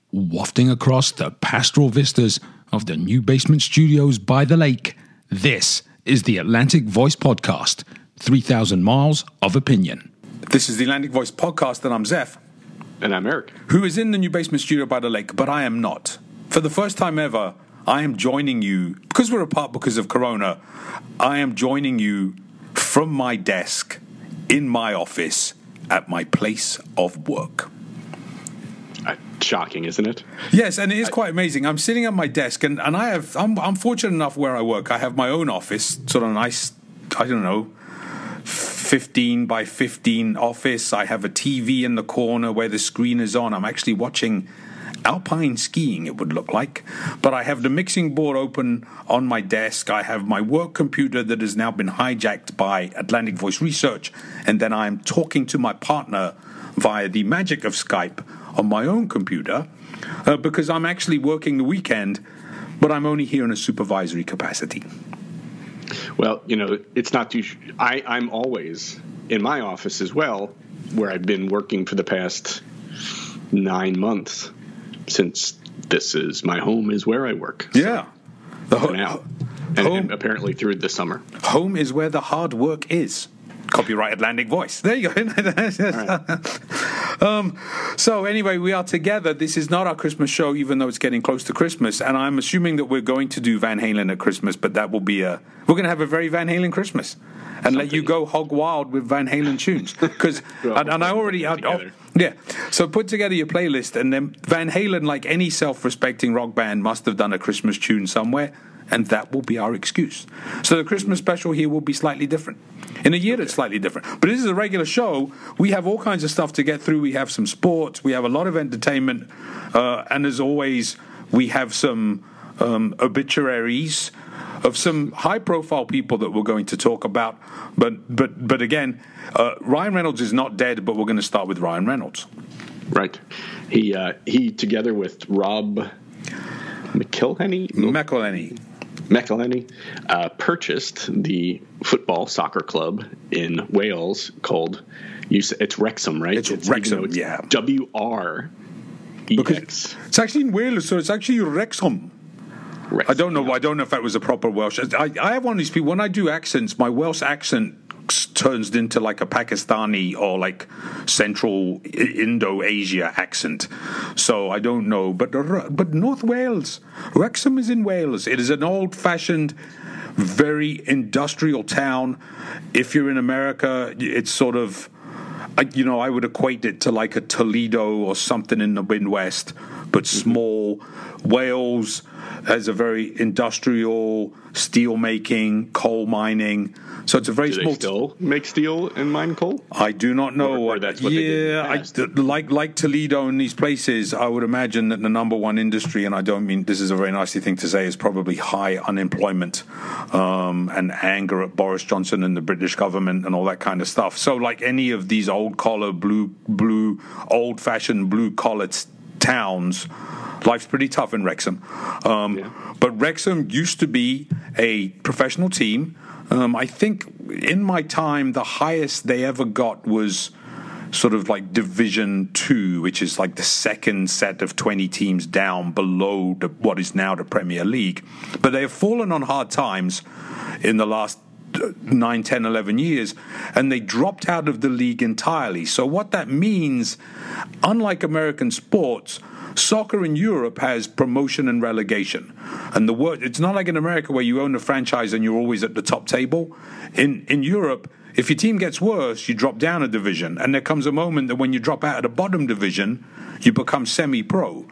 wafting across the pastoral vistas of the new basement studios by the lake. This is the Atlantic Voice Podcast, 3,000 miles of opinion. This is the Atlantic Voice Podcast, and I'm Zeph. And I'm Eric. Who is in the new basement studio by the lake, but I am not. For the first time ever, I am joining you, because we're apart because of Corona, I am joining you from my desk, in my office, at my place of work. Shocking, isn't it? Yes, and it is quite amazing. I'm sitting at my desk, and I'm fortunate enough where I work. I have my own office, sort of nice, 15 by 15 office. I have a TV in the corner where the screen is on. I'm actually watching alpine skiing, it would look like. But I have the mixing board open on my desk. I have my work computer that has now been hijacked by Atlantic Voice Research. And then I'm talking to my partner via the magic of Skype on my own computer because I'm actually working the weekend, but I'm only here in a supervisory capacity. Well, it's not too... I'm always in my office as well, where I've been working for the past 9 months, since this is my home is where I work. Yeah. For now. And apparently through the summer. Home is where the hard work is. Copyright Atlantic Voice. There you go. Right. So anyway, we are together. This is not our Christmas show, even though it's getting close to Christmas. And I'm assuming that we're going to do Van Halen at Christmas, but that will be we're going to have a very Van Halen Christmas and let you go hog wild with Van Halen tunes. Because yeah. So put together your playlist, and then Van Halen, like any self-respecting rock band, must have done a Christmas tune somewhere. And that will be our excuse. So the Christmas special here will be slightly different. In a year, that's slightly different. But this is a regular show. We have all kinds of stuff to get through. We have some sports. We have a lot of entertainment. And as always, we have some obituaries of some high-profile people that we're going to talk about. But again, Ryan Reynolds is not dead, but we're going to start with Ryan Reynolds. Right. He together with Rob McElhenney purchased the soccer club in Wales called, it's Wrexham, right? It's Wrexham, yeah. WREX. Because it's actually in Wales, so it's actually Wrexham. I don't know if that was a proper Welsh. I have one of these people, when I do accents, my Welsh accent turns into like a Pakistani or like Central Indo-Asia accent. So I don't know. But North Wales, Wrexham is in Wales. It is an old-fashioned, very industrial town. If you're in America, it's sort of, I would equate it to like a Toledo or something in the Midwest, but small. Wales has a very industrial, steel-making, coal mining. So it's a very small. Do they still make steel and mine coal? I do not know. Or that's what they did like Toledo and these places, I would imagine that the number one industry, and I don't mean this is a very nasty thing to say, is probably high unemployment and anger at Boris Johnson and the British government and all that kind of stuff. So like any of these old-collar, old-fashioned blue-collar towns, life's pretty tough in Wrexham. But Wrexham used to be a professional team. I think in my time, the highest they ever got was sort of like Division 2, which is like the second set of 20 teams down below what is now the Premier League. But they have fallen on hard times in the last 9, 10, 11 years, and they dropped out of the league entirely. So what that means, unlike American sports, soccer in Europe has promotion and relegation. And it's not like in America where you own a franchise and you're always at the top table. In Europe, if your team gets worse, you drop down a division. And there comes a moment that when you drop out of the bottom division, you become semi-pro.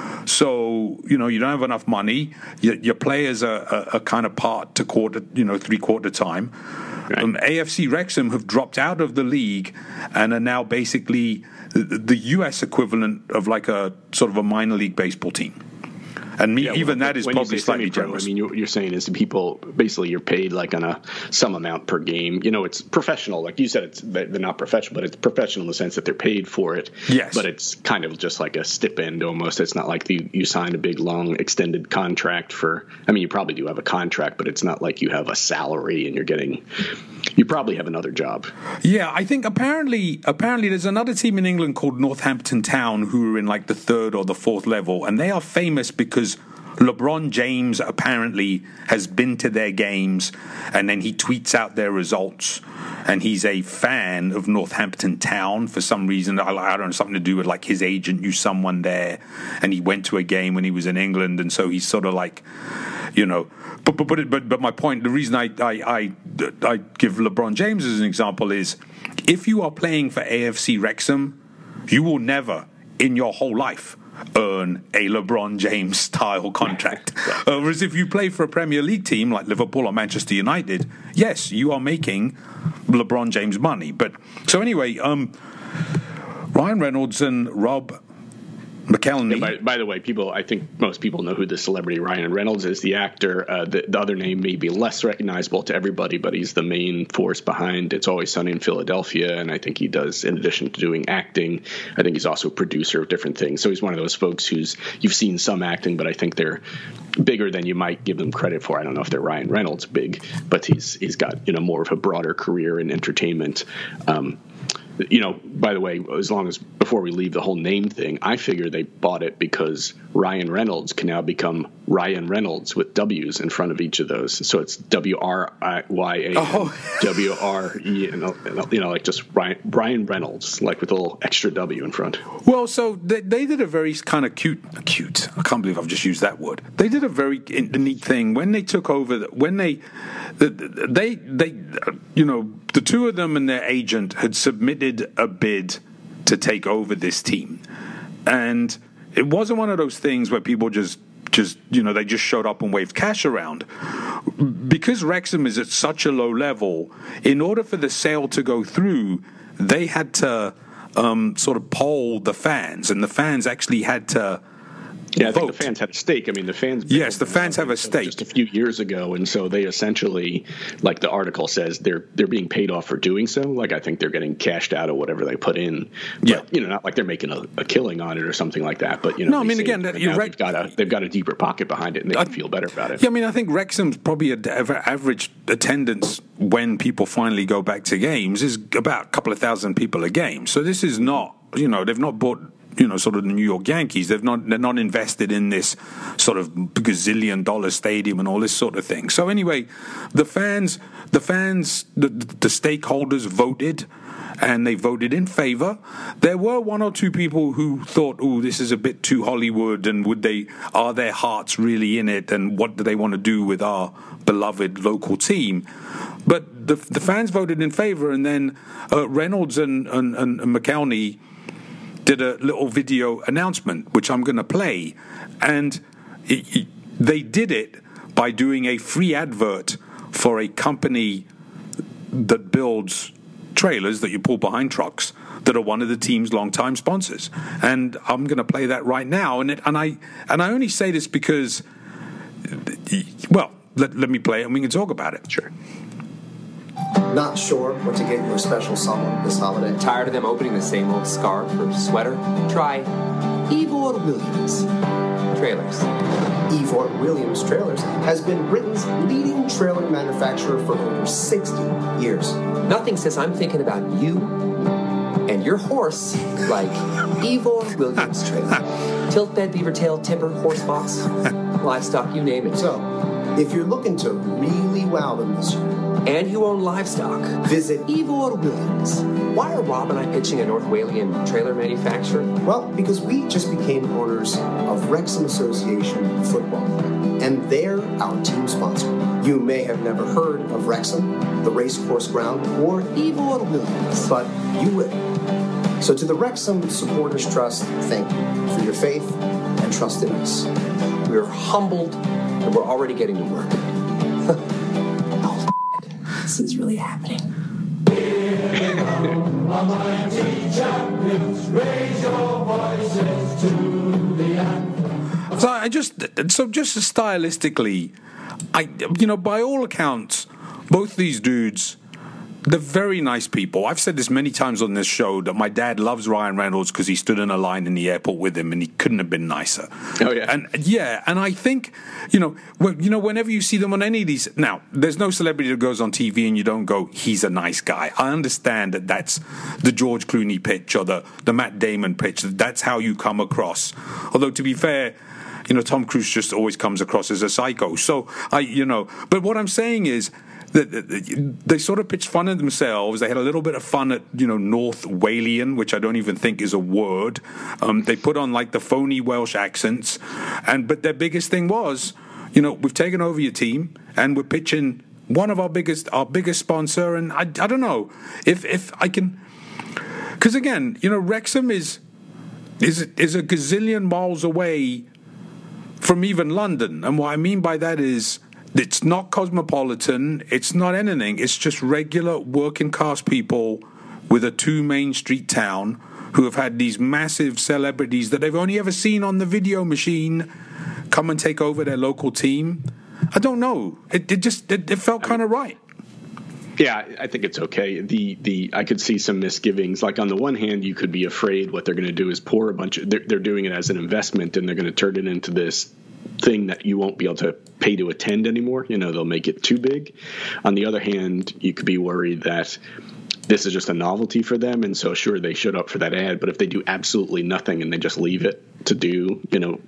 So, you don't have enough money. Your players are kind of part to quarter, three-quarter time. Right. AFC Wrexham have dropped out of the league and are now basically the U.S. equivalent of like a sort of a minor league baseball team. And even that is probably slightly generous. I mean, you're saying is people basically you're paid like on some amount per game. It's professional, like you said. They're not professional, but it's professional in the sense that they're paid for it. Yes, but it's kind of just like a stipend almost. It's not like you signed a big long extended contract for. I mean, you probably do have a contract, but it's not like you have a salary and you probably have another job. Yeah, I think apparently there's another team in England called Northampton Town who are in like the 3rd or the 4th level, and they are famous because LeBron James apparently has been to their games, and then he tweets out their results, and he's a fan of Northampton Town for some reason. I don't know, something to do with like his agent knew someone there, and he went to a game when he was in England, and so he's sort of like, But my point, the reason I give LeBron James as an example is, if you are playing for AFC Wrexham, you will never in your whole life earn a LeBron James style contract. Whereas if you play for a Premier League team like Liverpool or Manchester United, yes, you are making LeBron James money. But so anyway, Ryan Reynolds and Rob McElhenney. Yeah, by the way, I think most people know who the celebrity Ryan Reynolds is, the actor. The other name may be less recognizable to everybody, but he's the main force behind It's Always Sunny in Philadelphia, and I think he does, in addition to doing acting, I think he's also a producer of different things. So he's one of those folks you've seen some acting, but I think they're bigger than you might give them credit for. I don't know if they're Ryan Reynolds big, but he's got more of a broader career in entertainment. By the way, before we leave the whole name thing, I figure they bought it because Ryan Reynolds can now become Ryan Reynolds with W's in front of each of those. So it's WRYA, WRE, like just Ryan Reynolds, like with a little extra W in front. Well, so they did a very kind of cute. I can't believe I've just used that word. They did a very neat thing when they took over. The two of them and their agent had submitted a bid to take over this team, and it wasn't one of those things where people just they just showed up and waved cash around. Because Wrexham is at such a low level, in order for the sale to go through, they had to sort of poll the fans, and the fans actually had to. Yeah, I think the fans had a stake. I mean, the fans. Yes, the fans have a stake. Just a few years ago, and so they essentially, like the article says, they're being paid off for doing so. Like I think they're getting cashed out of whatever they put in. But, not like they're making a killing on it or something like that. But no, I mean again, they've got a deeper pocket behind it, and they can feel better about it. Yeah, I mean, I think Wrexham's probably average attendance when people finally go back to games is about a couple of thousand people a game. So this is not, they've not bought. Sort of the New York Yankees. They're not invested in this sort of gazillion-dollar stadium and all this sort of thing. So anyway, the stakeholders voted, and they voted in favor. There were one or two people who thought, this is a bit too Hollywood, and are their hearts really in it, and what do they want to do with our beloved local team? But the fans voted in favor, and then Reynolds and McElhenney did a little video announcement, which I'm going to play. And they did it by doing a free advert for a company that builds trailers that you pull behind trucks that are one of the team's longtime sponsors. And I'm going to play that right now. And I only say this because, let me play it and we can talk about it. Sure. Not sure what to get your special someone this holiday? Tired of them opening the same old scarf or sweater? Try Ivor Williams Trailers. Ivor Williams Trailers has been Britain's leading trailer manufacturer for over 60 years. Nothing says I'm thinking about you and your horse like Ivor Williams Trailer. Tilt bed, beaver tail, timber, horse box, livestock, you name it. So, if you're looking to really wow them this year, and you own livestock, visit Ivor Williams. Why are Rob and I pitching a North Walian trailer manufacturer? Well, because we just became owners of Wrexham Association Football, and they're our team sponsor. You may have never heard of Wrexham, the racecourse ground, or Ivor Williams, but you will. So to the Wrexham Supporters Trust, thank you for your faith and trust in us. We're humbled, and we're already getting to work. This is really happening. So just stylistically, by all accounts, both these dudes, they're very nice people. I've said this many times on this show that my dad loves Ryan Reynolds because he stood in a line in the airport with him and he couldn't have been nicer. Oh, yeah. And I think, whenever you see them on any of these, now, there's no celebrity that goes on TV and you don't go, he's a nice guy. I understand that that's the George Clooney pitch or the Matt Damon pitch. That's how you come across. Although, to be fair, Tom Cruise just always comes across as a psycho. So, but what I'm saying is, they sort of pitched fun at themselves. They had a little bit of fun at, North Walian, which I don't even think is a word. They put on like the phony Welsh accents. But their biggest thing was, we've taken over your team and we're pitching one of our biggest sponsor. And I don't know if I can, because again, Wrexham is a gazillion miles away from even London. And what I mean by that is, it's not cosmopolitan, it's not anything, it's just regular working class people with a 2 main street town who have had these massive celebrities that they've only ever seen on the video machine come and take over their local team. I don't know. It felt kind of right. Yeah, I think it's okay. I could see some misgivings. Like on the one hand, you could be afraid what they're going to do is pour a bunch of, they're doing it as an investment and they're going to turn it into this thing that you won't be able to pay to attend anymore. They'll make it too big. On the other hand, you could be worried that this is just a novelty for them, and so sure, they showed up for that ad, but if they do absolutely nothing and they just leave it to do,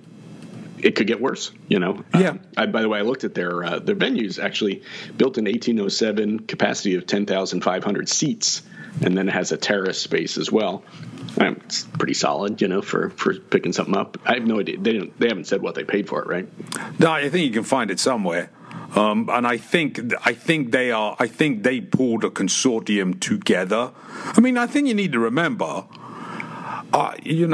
it could get worse, Yeah. By the way, I looked at their venues, actually built in 1807, capacity of 10,500 seats, and then it has a terrace space as well. It's pretty solid, for picking something up. I have no idea. They haven't said what they paid for it, right? No, I think you can find it somewhere. And I think they pulled a consortium together. I mean, I think you need to remember, I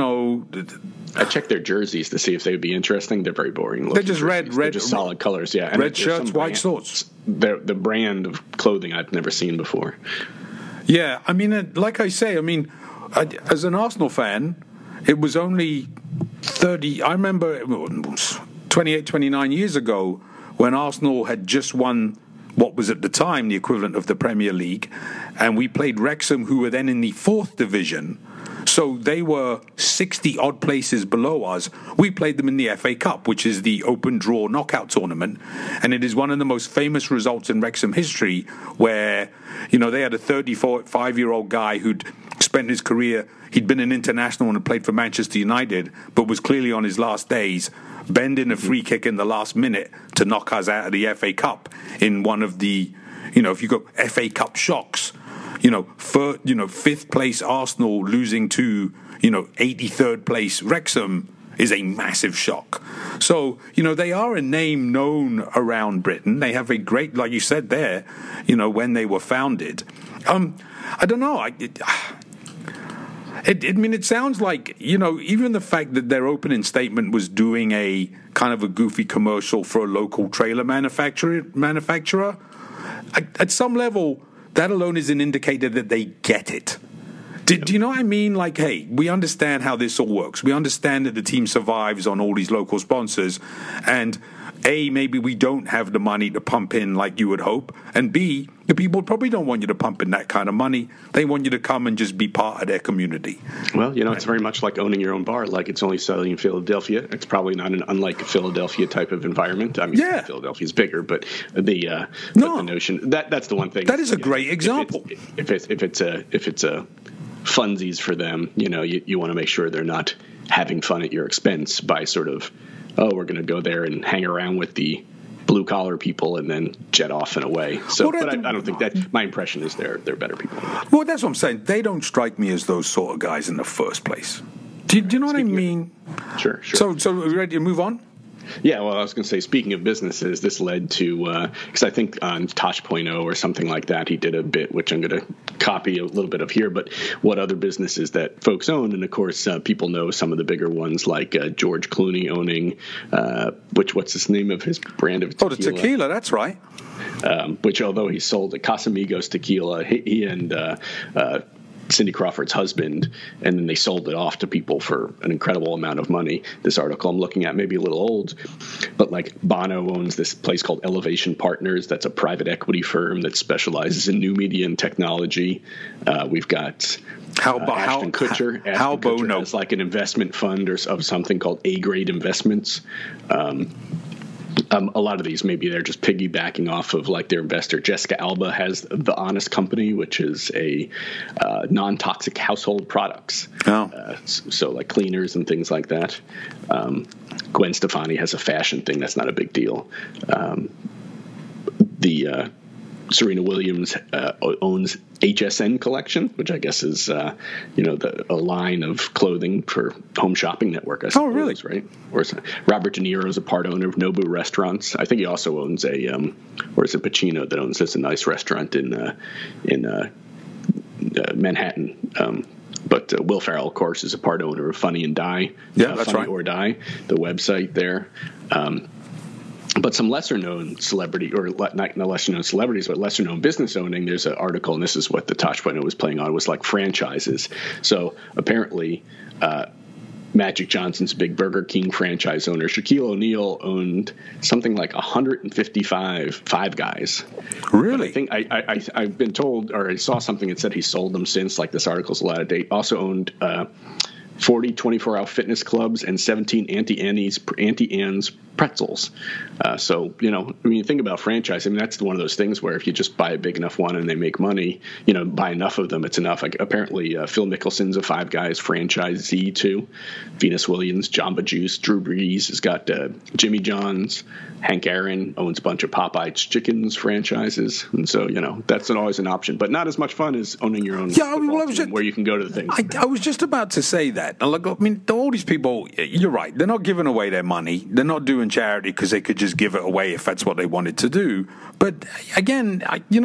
checked their jerseys to see if they would be interesting. They're very boring. They're just red. They're just solid colors, yeah. And red shirts, white shorts. They're the brand of clothing I've never seen before. Yeah, I mean, like I say, as an Arsenal fan, it was only 30. I remember 28, 29 years ago when Arsenal had just won what was at the time the equivalent of the Premier League, and we played Wrexham, who were then in the 4th division. So they were 60-odd places below us. We played them in the FA Cup, which is the open draw knockout tournament. And it is one of the most famous results in Wrexham history where, they had a 35-year-old guy who'd spent his career, he'd been an international and had played for Manchester United, but was clearly on his last days, bending a free kick in the last minute to knock us out of the FA Cup in one of the, if you go FA Cup shocks. 5th place Arsenal losing to, 83rd place Wrexham is a massive shock. So, they are a name known around Britain. They have a great, like you said there, when they were founded. I don't know. It sounds like, even the fact that their opening statement was doing a kind of a goofy commercial for a local trailer manufacturer, at some level, that alone is an indicator that they get it. Do you know what I mean? Like, hey, we understand how this all works. We understand that the team survives on all these local sponsors. And A, maybe we don't have the money to pump in like you would hope. And B, the people probably don't want you to pump in that kind of money. They want you to come and just be part of their community. Well, it's very much like owning your own bar. Like, it's only selling in Philadelphia. It's probably not an unlike Philadelphia type of environment. I mean, yeah. Philadelphia's bigger, but the notion that's the one thing. That is a great example. If it's a funsies for them, you want to make sure they're not having fun at your expense by sort of, we're going to go there and hang around with the blue collar people and then jet off and away. So, I don't think that. My impression is they're better people. Well, that's what I'm saying. They don't strike me as those sort of guys in the first place. Do you know what I mean? Sure. So are we ready to move on? Yeah, well, I was going to say, speaking of businesses, this led to, because I think on Tosh.0 or something like that, he did a bit, which I'm going to copy a little bit of here, but what other businesses that folks own. And of course, people know some of the bigger ones like George Clooney owning, what's the name of his brand of tequila? Oh, the tequila, that's right. Which, although he sold Casamigos tequila, he and Cindy Crawford's husband, and then they sold it off to people for an incredible amount of money. This article I'm looking at may be a little old, but like Bono owns this place called Elevation Partners. That's a private equity firm that specializes in new media and technology. We've got Ashton Kutcher. Ashton Kutcher has like an investment fund of something called A-Grade Investments. A lot of these, maybe they're just piggybacking off of like their investor. Jessica Alba has The Honest Company, which is a non-toxic household products. So like cleaners and things like that. Gwen Stefani has a fashion thing. That's not a big deal. Serena Williams owns HSN Collection, which I guess is a line of clothing for Home Shopping Network. I suppose, really? Right? Or Robert De Niro is a part owner of Nobu Restaurants. I think he also owns or is it Pacino that owns this a nice restaurant in Manhattan. But Will Ferrell, of course, is a part owner of Funny and Die. Yeah, that's Funny right. or Die, the website there. But some lesser-known celebrity, or not lesser-known celebrities, but lesser-known business owning, there's an article, and this is what the Tosh.0 was playing on, was like franchises. So apparently Magic Johnson's big Burger King franchise owner, Shaquille O'Neal, owned something like 155 Five Guys. Really? I think I've been told, or I saw something that said he sold them since, like this article's a lot of date. Also owned 40 24-hour fitness clubs and 17 Auntie Anne's pretzels. So, when you think about franchise, I mean, that's one of those things where if you just buy a big enough one and they make money, buy enough of them, it's enough. Like, apparently, Phil Mickelson's a Five Guys franchisee too. Venus Williams, Jamba Juice, Drew Brees has got Jimmy John's. Hank Aaron owns a bunch of Popeye's Chickens franchises. And so, that's always an option. But not as much fun as owning your own team where you can go to the things. I was just about to say that. Like, I mean, all these people, you're right. They're not giving away their money. They're not doing charity because they could just give it away if that's what they wanted to do. But again,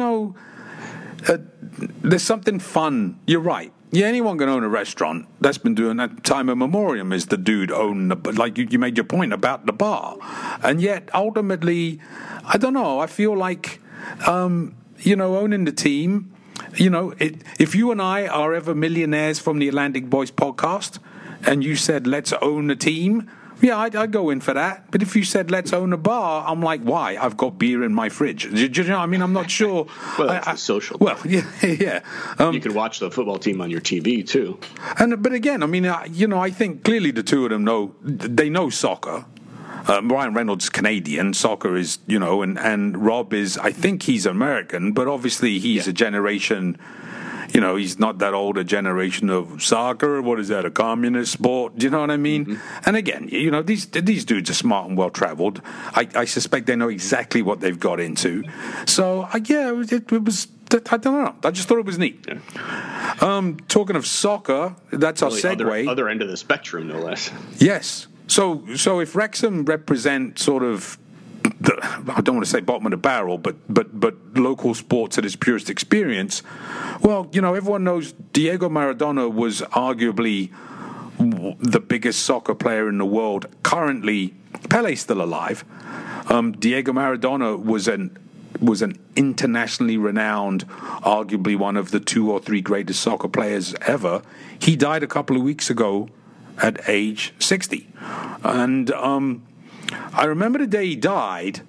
there's something fun. You're right. Yeah, anyone can own a restaurant. That's been doing that time immemorial. Is the dude own like you made your point about the bar, and yet ultimately, I don't know. I feel like owning the team. If you and I are ever millionaires from the Atlantic Boys podcast, and you said let's own a team. Yeah, I'd go in for that. But if you said, let's own a bar, I'm like, why? I've got beer in my fridge. Do you know? I mean, I'm not sure. Well, that's social. Well, yeah. You could watch the football team on your TV, too. But again, I mean, I think clearly the two of them know soccer. Ryan Reynolds is Canadian. Soccer is, and Rob is, I think he's American, but obviously he's a generation... he's not that old a generation of soccer. What is that, a communist sport? Do you know what I mean? Mm-hmm. And again, these dudes are smart and well-traveled. I suspect they know exactly what they've got into. So, it was, I don't know. I just thought it was neat. Yeah. Talking of soccer, that's really our segue. Other end of the spectrum, no less. Yes. So if Wrexham represent sort of, I don't want to say bottom of the barrel, but local sports at its purest experience. Well, everyone knows Diego Maradona was arguably the biggest soccer player in the world. Currently, Pele's still alive. Diego Maradona was an internationally renowned, arguably one of the 2 or 3 greatest soccer players ever. He died a couple of weeks ago at age 60. And I remember the day he died,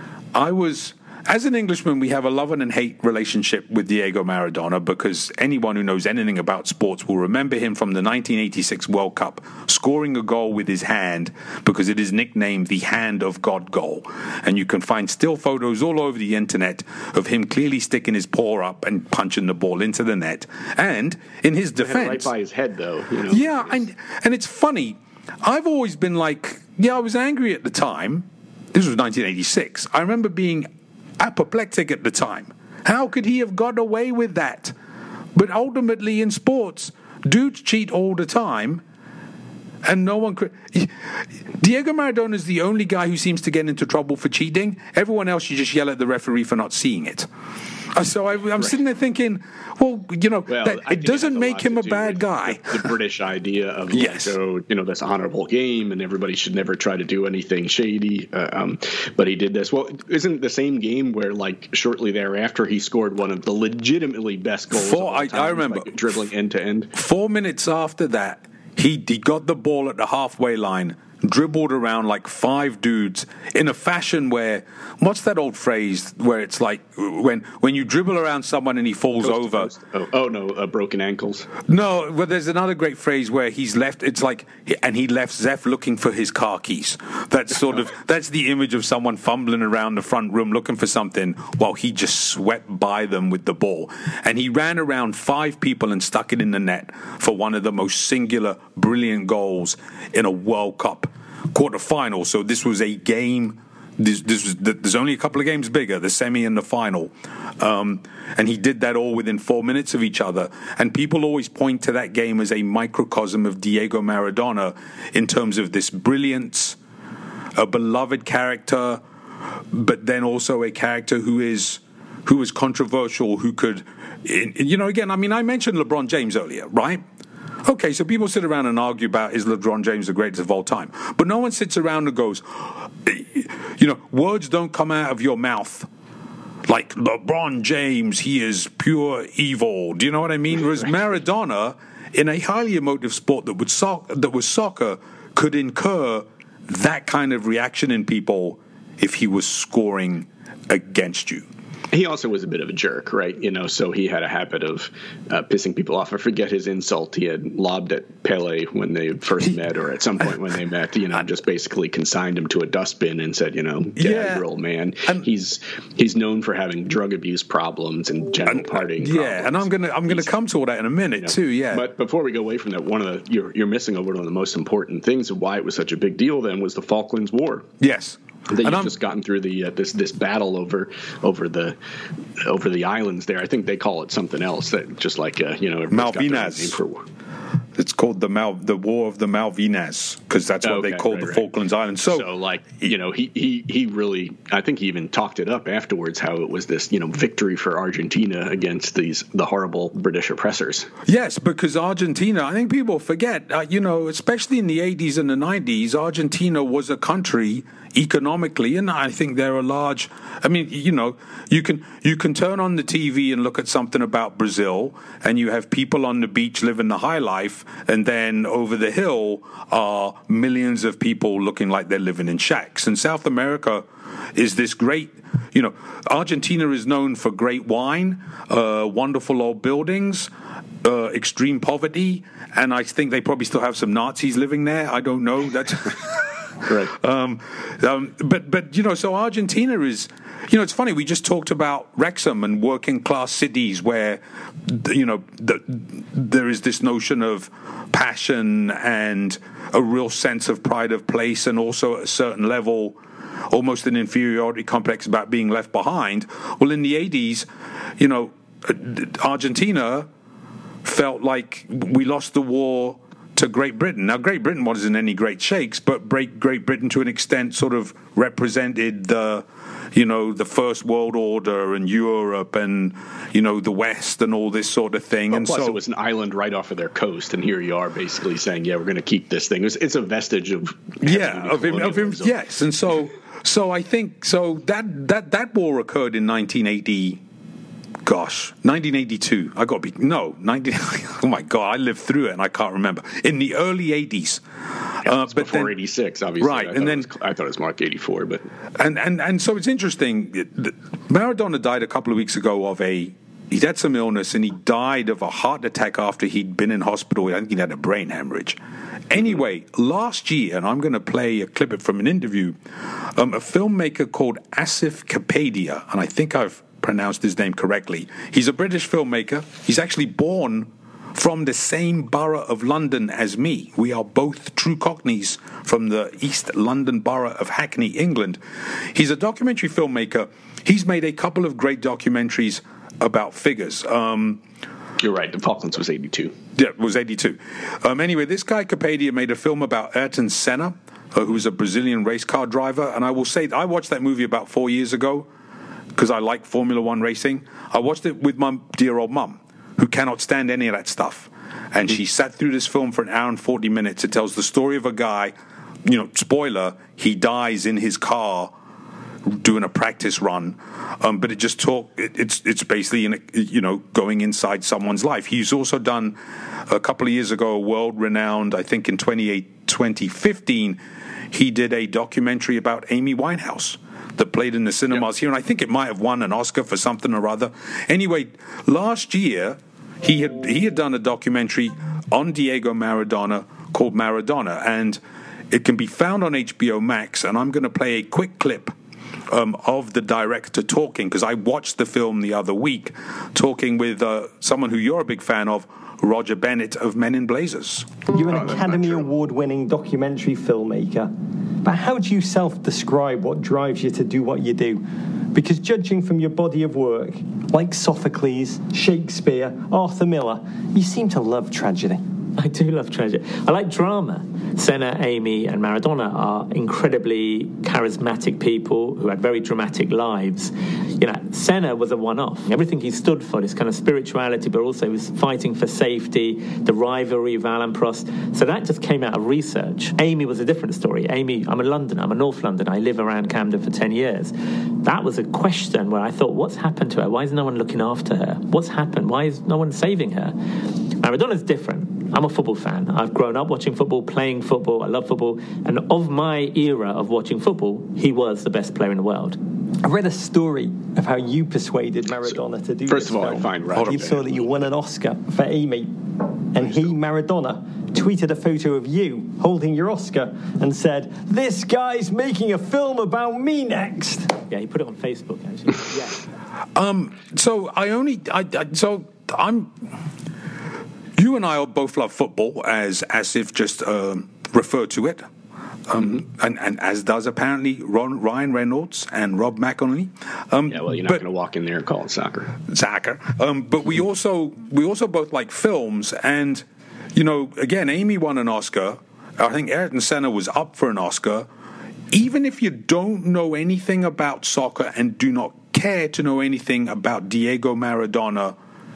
as an Englishman, we have a love and hate relationship with Diego Maradona because anyone who knows anything about sports will remember him from the 1986 World Cup, scoring a goal with his hand because it is nicknamed the Hand of God goal. And you can find still photos all over the internet of him clearly sticking his paw up and punching the ball into the net. And in his defense... Right by his head, though. Yeah, and it's funny. I've always been like, I was angry at the time. This was 1986. I remember being apoplectic at the time. How could he have got away with that? But ultimately in sports, dudes cheat all the time, and no one could. Diego Maradona is the only guy who seems to get into trouble for cheating. Everyone else, you just yell at the referee for not seeing it. So I'm sitting there thinking, well, it doesn't make him a bad guy. The British idea of yes. This honorable game and everybody should never try to do anything shady. But he did this. Well, isn't it the same game where shortly thereafter he scored one of the legitimately best goals of all time, I remember dribbling end to end. 4 minutes after that, he got the ball at the halfway line, dribbled around like 5 dudes in a fashion where, what's that old phrase where it's like when you dribble around someone and he falls over. Broken ankles. No, well, there's another great phrase where he's left. It's like, and he left Zeph looking for his car keys. That's that's the image of someone fumbling around the front room looking for something while he just swept by them with the ball. And he ran around 5 people and stuck it in the net for one of the most singular, brilliant goals in a World Cup quarterfinal. So this was a game. There's only a couple of games bigger, the semi and the final, and he did that all within 4 minutes of each other. And people always point to that game as a microcosm of Diego Maradona in terms of this brilliance, a beloved character, but then also a character who is controversial, who could, again, I mean, I mentioned LeBron James earlier, right? Okay, so people sit around and argue about, is LeBron James the greatest of all time? But no one sits around and goes, words don't come out of your mouth like LeBron James, he is pure evil. Do you know what I mean? Whereas Maradona, in a highly emotive sport that was soccer, could incur that kind of reaction in people if he was scoring against you. He also was a bit of a jerk, right? So he had a habit of pissing people off. I forget his insult he had lobbed at Pele when they first met, or at some point when they met, just basically consigned him to a dustbin and said, get out of here, old man. He's known for having drug abuse problems and general partying problems. And I'm gonna come to all that in a minute too. Yeah. But before we go away from that, you're missing one of the most important things of why it was such a big deal then was the Falklands War. Yes. That you've just gotten through the this battle over the islands there. I think they call it something else. That just like Malvinas. It's called the War of the Malvinas because that's what they called the Falklands Islands. So he really, I think he even talked it up afterwards how it was this victory for Argentina against the horrible British oppressors. Yes, because Argentina, I think people forget, especially in the 80s and the 90s, Argentina was a country economically, and I think they're a large. I mean, you can turn on the TV and look at something about Brazil, and you have people on the beach living the high life, and then over the hill are millions of people looking like they're living in shacks. And South America is this great. Argentina is known for great wine, wonderful old buildings, extreme poverty, and I think they probably still have some Nazis living there. I don't know. That's. Right. But so Argentina is, it's funny. We just talked about Wrexham and working class cities where, there is this notion of passion and a real sense of pride of place, and also at a certain level, almost an inferiority complex about being left behind. Well, in the 80s, Argentina felt like we lost the war to Great Britain. Now, Great Britain wasn't any great shakes, but Great Britain, to an extent, sort of represented the First World Order and Europe and, the West and all this sort of thing. Well, and plus, it was an island right off of their coast, and here you are basically saying, we're going to keep this thing. It's a vestige of him. Yes, and so I think that war occurred in 1980. Gosh, 1982. Oh my God, I lived through it and I can't remember. In the early 80s. But before 86, obviously. Right, I thought it was Mark 84, but. And so it's interesting. Maradona died a couple of weeks ago he had some illness and he died of a heart attack after he'd been in hospital. I think he had a brain hemorrhage. Anyway, last year, and I'm going to play a clip from an interview, a filmmaker called Asif Kapadia, and I think I've pronounced his name correctly. He's a British filmmaker. He's actually born from the same borough of London as me. We are both true Cockneys from the East London borough of Hackney, England. He's a documentary filmmaker. He's made a couple of great documentaries about figures. You're right. The Falklands was 82. Yeah, it was 82. Anyway, this guy Kapadia made a film about Ayrton Senna, who was a Brazilian race car driver. And I will say, I watched that movie about 4 years ago. because I like Formula One racing. I watched it with my dear old mum, who cannot stand any of that stuff. And she sat through this film for an hour and 40 minutes. It tells the story of a guy, spoiler, he dies in his car doing a practice run, but it just it's basically going inside someone's life. He's also done a couple of years ago a world-renowned, I think in 2015, he did a documentary about Amy Winehouse that played in the cinemas here, and I think it might have won an Oscar for something or other. Anyway, last year he had done a documentary on Diego Maradona called Maradona, and it can be found on HBO Max, and I'm going to play a quick clip of the director talking, because I watched the film the other week, talking with someone who you're a big fan of, Roger Bennett of Men in Blazers. You're an Academy Award-winning documentary filmmaker, but how do you self-describe what drives you to do what you do? Because judging from your body of work, like Sophocles, Shakespeare, Arthur Miller, you seem to love tragedy. I do love tragedy. I like drama. Senna, Amy, and Maradona are incredibly charismatic people who had very dramatic lives. Senna was a one-off. Everything he stood for, this kind of spirituality, but also he was fighting for safety, the rivalry of Alain Prost. So that just came out of research. Amy was a different story. Amy, I'm a Londoner, I'm a North Londoner. I live around Camden for 10 years. That was a question where I thought, what's happened to her? Why is no one looking after her? What's happened? Why is no one saving her? Maradona's different. I'm a football fan. I've grown up watching football, playing football. I love football. And of my era of watching football, he was the best player in the world. I read a story of how you persuaded Maradona to do First this of all, film. I find Roger. You saw that you won an Oscar for Amy, and he, Maradona, tweeted a photo of you holding your Oscar and said, "This guy's making a film about me next." Yeah, he put it on Facebook, actually. You and I both love football, as if just refer to it. And as does apparently Ryan Reynolds and Rob McElhenney. You're not going to walk in there and call it soccer. But we also both like films, and again, Amy won an Oscar. I think Ayrton Senna was up for an Oscar. Even if you don't know anything about soccer and do not care to know anything about Diego Maradona,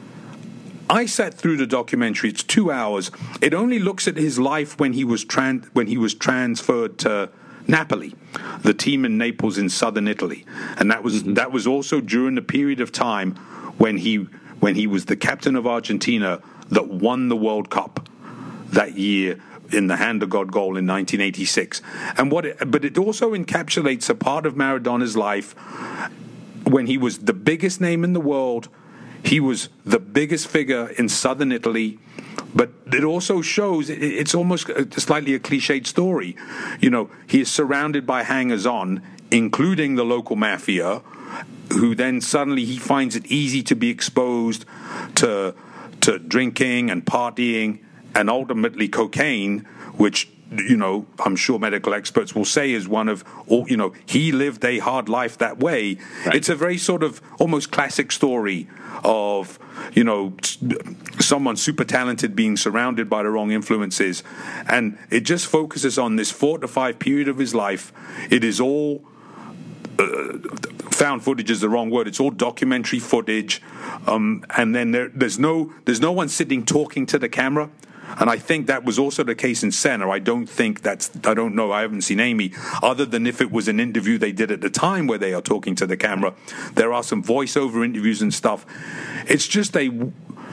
I sat through the documentary. It's 2 hours. It only looks at his life when he was transferred to Napoli, the team in Naples in southern Italy, and that was also during the period of time when he was the captain of Argentina that won the World Cup that year in the Hand of God goal in 1986. But it also encapsulates a part of Maradona's life when he was the biggest name in the world. He was the biggest figure in southern Italy, but it also shows it's almost slightly a cliched story. He is surrounded by hangers-on, including the local mafia, who then suddenly he finds it easy to be exposed to drinking and partying and ultimately cocaine, which I'm sure medical experts will say is one of all, he lived a hard life that way. Right. It's a very sort of almost classic story of, someone super talented being surrounded by the wrong influences. And it just focuses on this 4 to 5 period of his life. It is all found footage is the wrong word. It's all documentary footage. And then there's no one sitting talking to the camera. And I think that was also the case in Senna. I don't know, I haven't seen Amy, other than if it was an interview they did at the time where they are talking to the camera. There are some voiceover interviews and stuff. It's just the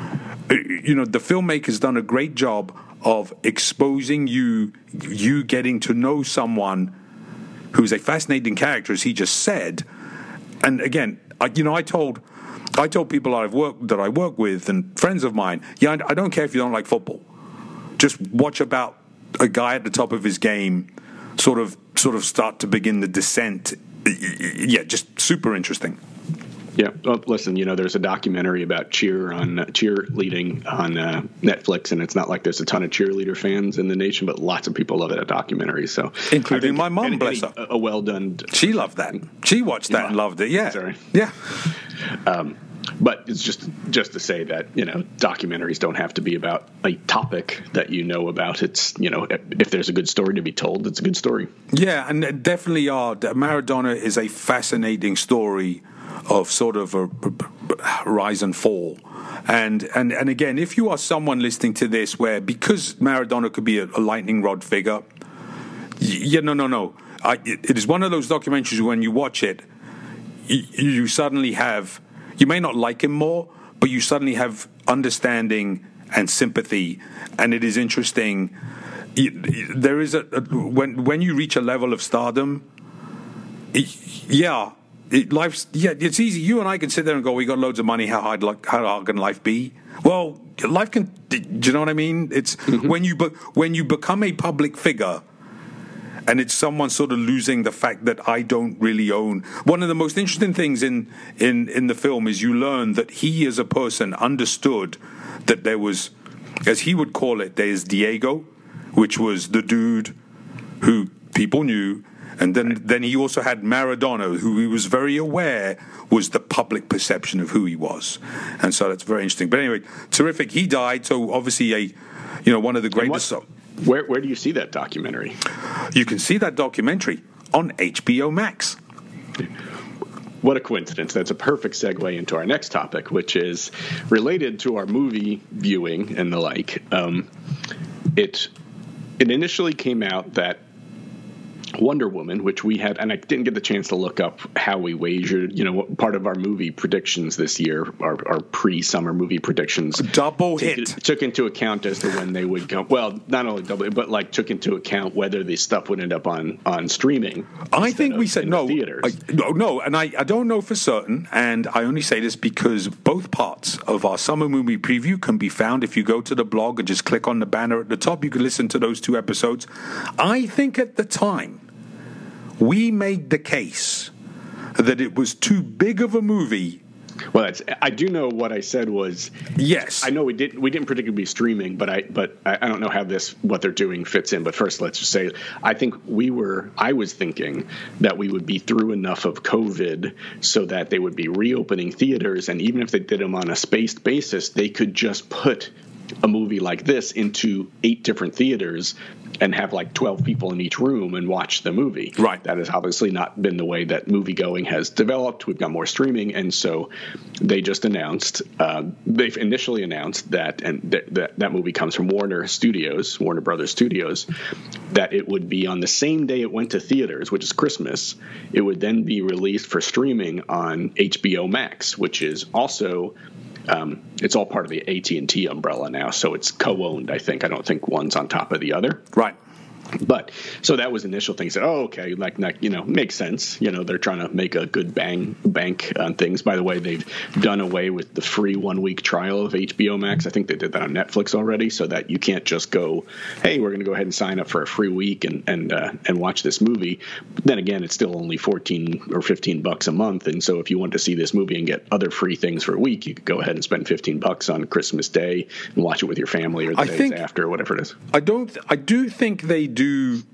filmmaker's done a great job of exposing you getting to know someone who's a fascinating character, as he just said. And again, I told people that I work with and friends of mine, I don't care if you don't like football. Just watch about a guy at the top of his game sort of start to begin the descent. Yeah, just super interesting. Yeah, well, listen, there's a documentary about cheerleading on Netflix, and it's not like there's a ton of cheerleader fans in the nation, but lots of people love that documentary. So, including my mom, bless her. A well done. She loved that. She watched that and loved it. Yeah, sorry. Yeah. But it's just to say that, documentaries don't have to be about a topic that you know about. It's, if there's a good story to be told, it's a good story. Yeah, and definitely Maradona is a fascinating story sort of a rise and fall. And again, if you are someone listening to this where, because Maradona could be a lightning rod figure, no. It is one of those documentaries when you watch it, you suddenly have, you may not like him more, but you suddenly have understanding and sympathy, and it is interesting. There is when you reach a level of stardom, it's easy. You and I can sit there and go, we got loads of money. How hard can life be? Well, life can. Do you know what I mean? It's when you become a public figure, and it's someone sort of losing the fact that I don't really own. One of the most interesting things in the film is you learn that he, as a person, understood that there was, as he would call it, there's Diego, which was the dude who people knew. And then he also had Maradona, who he was very aware was the public perception of who he was. And so that's very interesting. But anyway, terrific. He died, so obviously one of the greatest. Where do you see that documentary? You can see that documentary on HBO Max. What a coincidence. That's a perfect segue into our next topic, which is related to our movie viewing and the like. It initially came out that Wonder Woman, which we had, and I didn't get the chance to look up how we wagered, part of our movie predictions this year, our pre-summer movie predictions. Double hit. Took into account as to when they would go. Well, not only double, but took into account whether the stuff would end up on streaming. I think we said no. Theaters. No, and I don't know for certain, and I only say this because both parts of our summer movie preview can be found if you go to the blog and just click on the banner at the top. You can listen to those 2 episodes. I think at the time, we made the case that it was too big of a movie. Well, I do know what I said was yes. I know we didn't predict it would be streaming, but I don't know how what they're doing fits in. But first, let's just say I think I was thinking that we would be through enough of COVID so that they would be reopening theaters, and even if they did them on a spaced basis, they could just put a movie like this into 8 different theaters and have like 12 people in each room and watch the movie. Right. That has obviously not been the way that movie going has developed. We've got more streaming. And so they just announced, they've initially announced that, and that movie comes from Warner Brothers Studios, that it would be on the same day it went to theaters, which is Christmas. It would then be released for streaming on HBO Max, which is also it's all part of the AT&T umbrella now, so it's co-owned, I think. I don't think one's on top of the other. Right. But so that was initial thing. Said, okay, makes sense. They're trying to make a good bank on things. By the way, they've done away with the free 1-week trial of HBO Max. I think they did that on Netflix already, so that you can't just go, hey, we're going to go ahead and sign up for a free week and watch this movie. But then again, it's still only $14 or $15 a month, and so if you want to see this movie and get other free things for a week, you could go ahead and spend $15 on Christmas Day and watch it with your family or the days after, or whatever it is. I do think they do.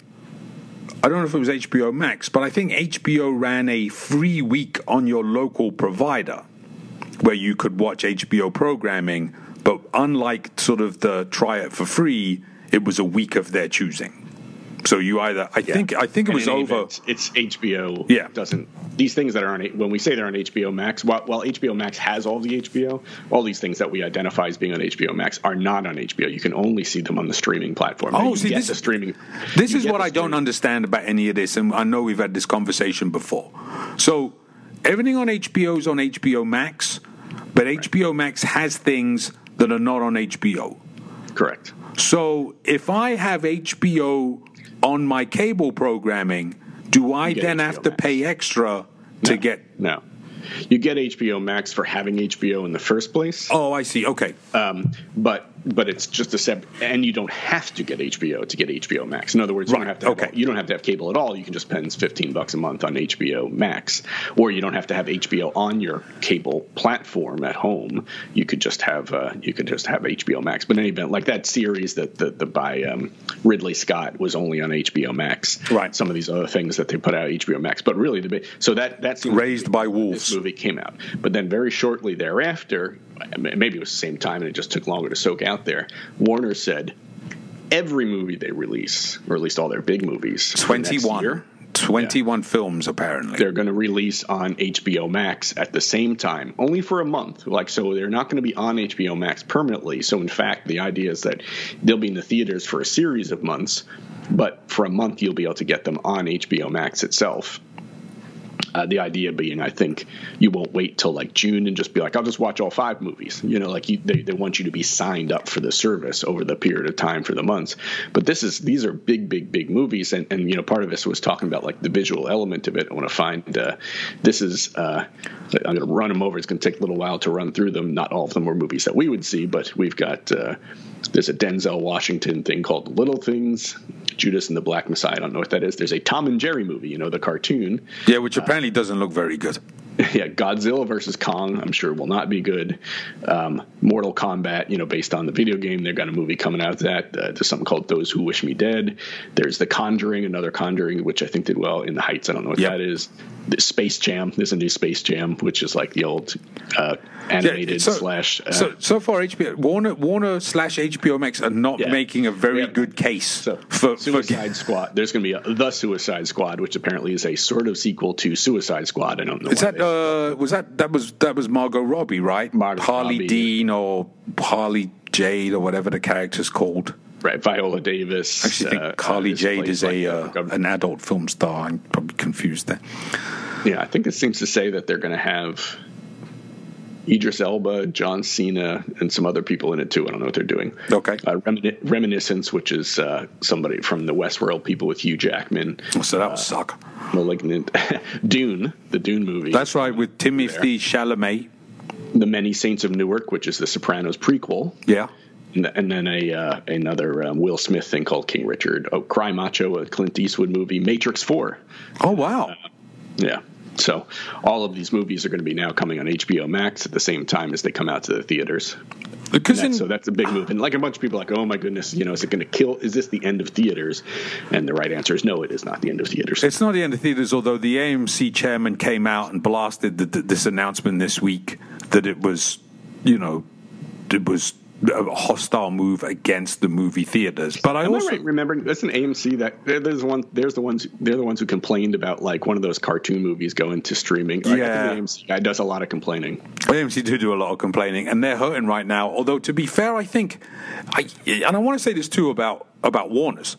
I don't know if it was HBO Max, but I think HBO ran a free week on your local provider where you could watch HBO programming, but unlike sort of the try it for free, it was a week of their choosing. So you either, I think it was over. It's HBO. Yeah. These things that are on, when we say they're on HBO Max, while HBO Max has all the HBO, all these things that we identify as being on HBO Max are not on HBO. You can only see them on the streaming platform. This is what I don't understand about any of this, and I know we've had this conversation before. So everything on HBO is on HBO Max, but HBO Max has things that are not on HBO. Correct. So if I have HBO on my cable programming, do I then have to pay extra to get? No. You get HBO Max for having HBO in the first place. Oh, I see. Okay. But it's just a separate, and you don't have to get HBO to get HBO Max. In other words, you don't have to have cable at all. You can just spend $15 a month on HBO Max, or you don't have to have HBO on your cable platform at home. You could just have HBO Max. But in any event, like that series that by Ridley Scott was only on HBO Max. Right. Some of these other things that they put out HBO Max, but really that seems Raised by Wolves. This movie came out, but then very shortly thereafter, maybe it was the same time and it just took longer to soak out there, Warner said every movie they release, or at least all their big movies, 21 21 films, apparently. They're going to release on HBO Max at the same time, only for a month. So they're not going to be on HBO Max permanently. So, in fact, the idea is that they'll be in the theaters for a series of months, but for a month you'll be able to get them on HBO Max itself. The idea being, I think, you won't wait till like June and just be like, I'll just watch all 5 movies. They want you to be signed up for the service over the period of time for the months. But these are big movies, and part of this was talking about like the visual element of it. I want to find this is I'm going to run them over. It's going to take a little while to run through them. Not all of them were movies that we would see, but we've got there's a Denzel Washington thing called Little Things. Judas and the Black Messiah. I don't know what that is. There's a Tom and Jerry movie, the cartoon. Yeah, which apparently doesn't look very good. Yeah, Godzilla versus Kong, I'm sure will not be good. Mortal Kombat, based on the video game, they've got a movie coming out of that. There's something called Those Who Wish Me Dead. There's The Conjuring, another Conjuring, which I think did well. In the Heights, I don't know what that is. The Space Jam, there's a new Space Jam, which is like the old animated slash. So far, Warner slash HBO Max are not making a very good case for Suicide Squad. There's going to be The Suicide Squad, which apparently is a sort of sequel to Suicide Squad. I don't know. Is that that was Margot Robbie, right? Harley Robbie. Dean or Harley Jade or whatever the character's called. Right, Viola Davis. I actually think Harley Jade is an adult film star. I'm probably confused there. Yeah, I think it seems to say that they're going to have Idris Elba, John Cena, and some other people in it too. I don't know what they're doing. Okay. Reminiscence, which is somebody from the Westworld people with Hugh Jackman. So that would suck. Malignant. Dune, the Dune movie. That's right, with Timothée Chalamet. The Many Saints of Newark, which is the Sopranos prequel. Yeah. And then another Will Smith thing called King Richard. Oh, Cry Macho, a Clint Eastwood movie. Matrix 4. Oh, wow. Yeah. So all of these movies are going to be now coming on HBO Max at the same time as they come out to the theaters. So that's a big move. And like a bunch of people are like, oh, my goodness, is it going to kill? Is this the end of theaters? And the right answer is no, it is not the end of theaters. It's not the end of theaters, although the AMC chairman came out and blasted this announcement this week that it was, it was a hostile move against the movie theaters. But Am I right remembering that's an AMC that they're the ones who complained about like one of those cartoon movies going to streaming. Right? Yeah, I think the AMC guy does a lot of complaining. AMC do a lot of complaining, and they're hurting right now. Although to be fair, I think, and I want to say this too about Warner's.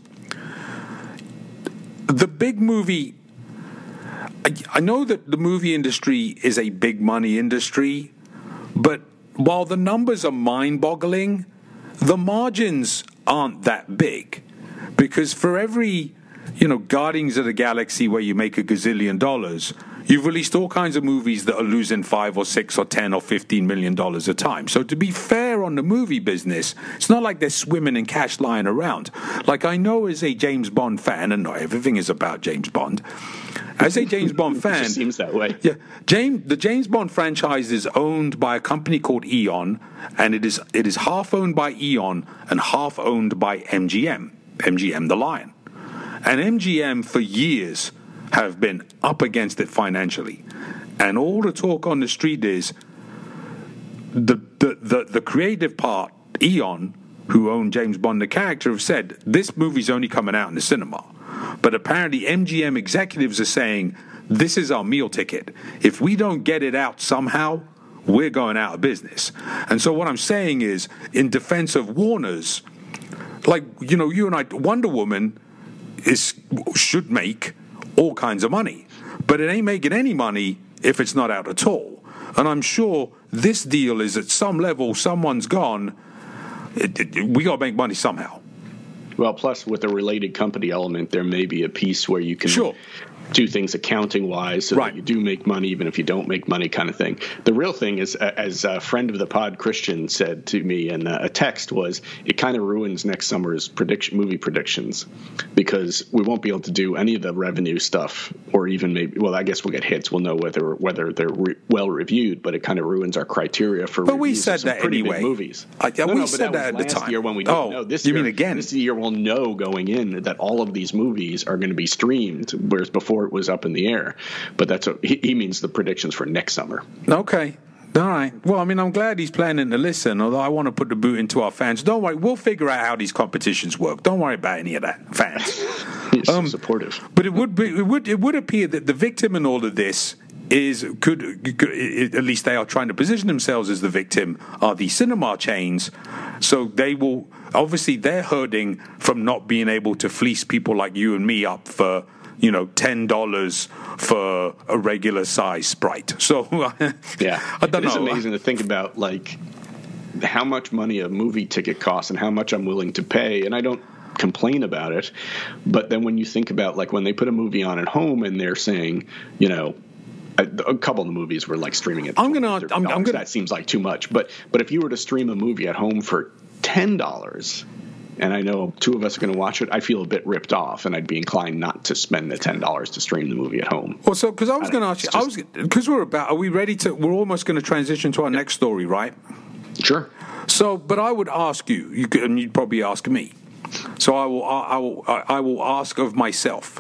The big movie. I know that the movie industry is a big money industry, but while the numbers are mind-boggling, the margins aren't that big. Because for every, Guardians of the Galaxy where you make $1 gazillion, you've released all kinds of movies that are losing $5 or $6 or $10 or $15 million a time. So to be fair on the movie business, it's not like they're swimming in cash lying around. Like I know as a James Bond fan, and not everything is about James Bond, as a James Bond fan, it just seems that way. Yeah, the James Bond franchise is owned by a company called Eon, and it is half owned by Eon and half owned by MGM the Lion. And MGM for years have been up against it financially, and all the talk on the street is the creative part. Eon, who own James Bond the character, have said this movie's only coming out in the cinema. But apparently MGM executives are saying, this is our meal ticket. If we don't get it out somehow, we're going out of business. And so what I'm saying is, in defense of Warner's, like, you and I, Wonder Woman should make all kinds of money. But it ain't making any money if it's not out at all. And I'm sure this deal is at some level, someone's gone, we got to make money somehow. Well, plus with a related company element, there may be a piece where you can do things accounting-wise so that you do make money even if you don't make money kind of thing. The real thing is, as a friend of the pod, Christian, said to me in a text, was it kind of ruins next summer's movie predictions because we won't be able to do any of the revenue stuff or even maybe, well, I guess we'll get hits. We'll know whether they're well-reviewed, but it kind of ruins our criteria for But we said that anyway. Big movies. We said that at the time. Last year when we didn't know. This year we'll know going in that all of these movies are going to be streamed, whereas before it was up in the air. But that's what he means, the predictions for next summer. Okay. All right. Well, I mean, I'm glad he's planning to listen, although I want to put the boot into our fans. Don't worry. We'll figure out how these competitions work. Don't worry about any of that, fans. He's so supportive. But it would appear that the victim in all of this could at least they are trying to position themselves as the victim, are the cinema chains. So they will, obviously they're hurting from not being able to fleece people like you and me up for, $10 for a regular size Sprite. So yeah, I don't know. It's amazing to think about like how much money a movie ticket costs and how much I'm willing to pay, and I don't complain about it. But then when you think about like when they put a movie on at home and they're saying, a couple of the movies were like streaming it. I'm gonna. That seems like too much. But if you were to stream a movie at home for $10, and I know two of us are going to watch it, I feel a bit ripped off, and I'd be inclined not to spend the $10 to stream the movie at home. Well, so because I was going to ask you, because are we ready to? We're almost going to transition to our next story, right? Sure. So, but I would ask you, and you'd probably ask me. So I will ask of myself.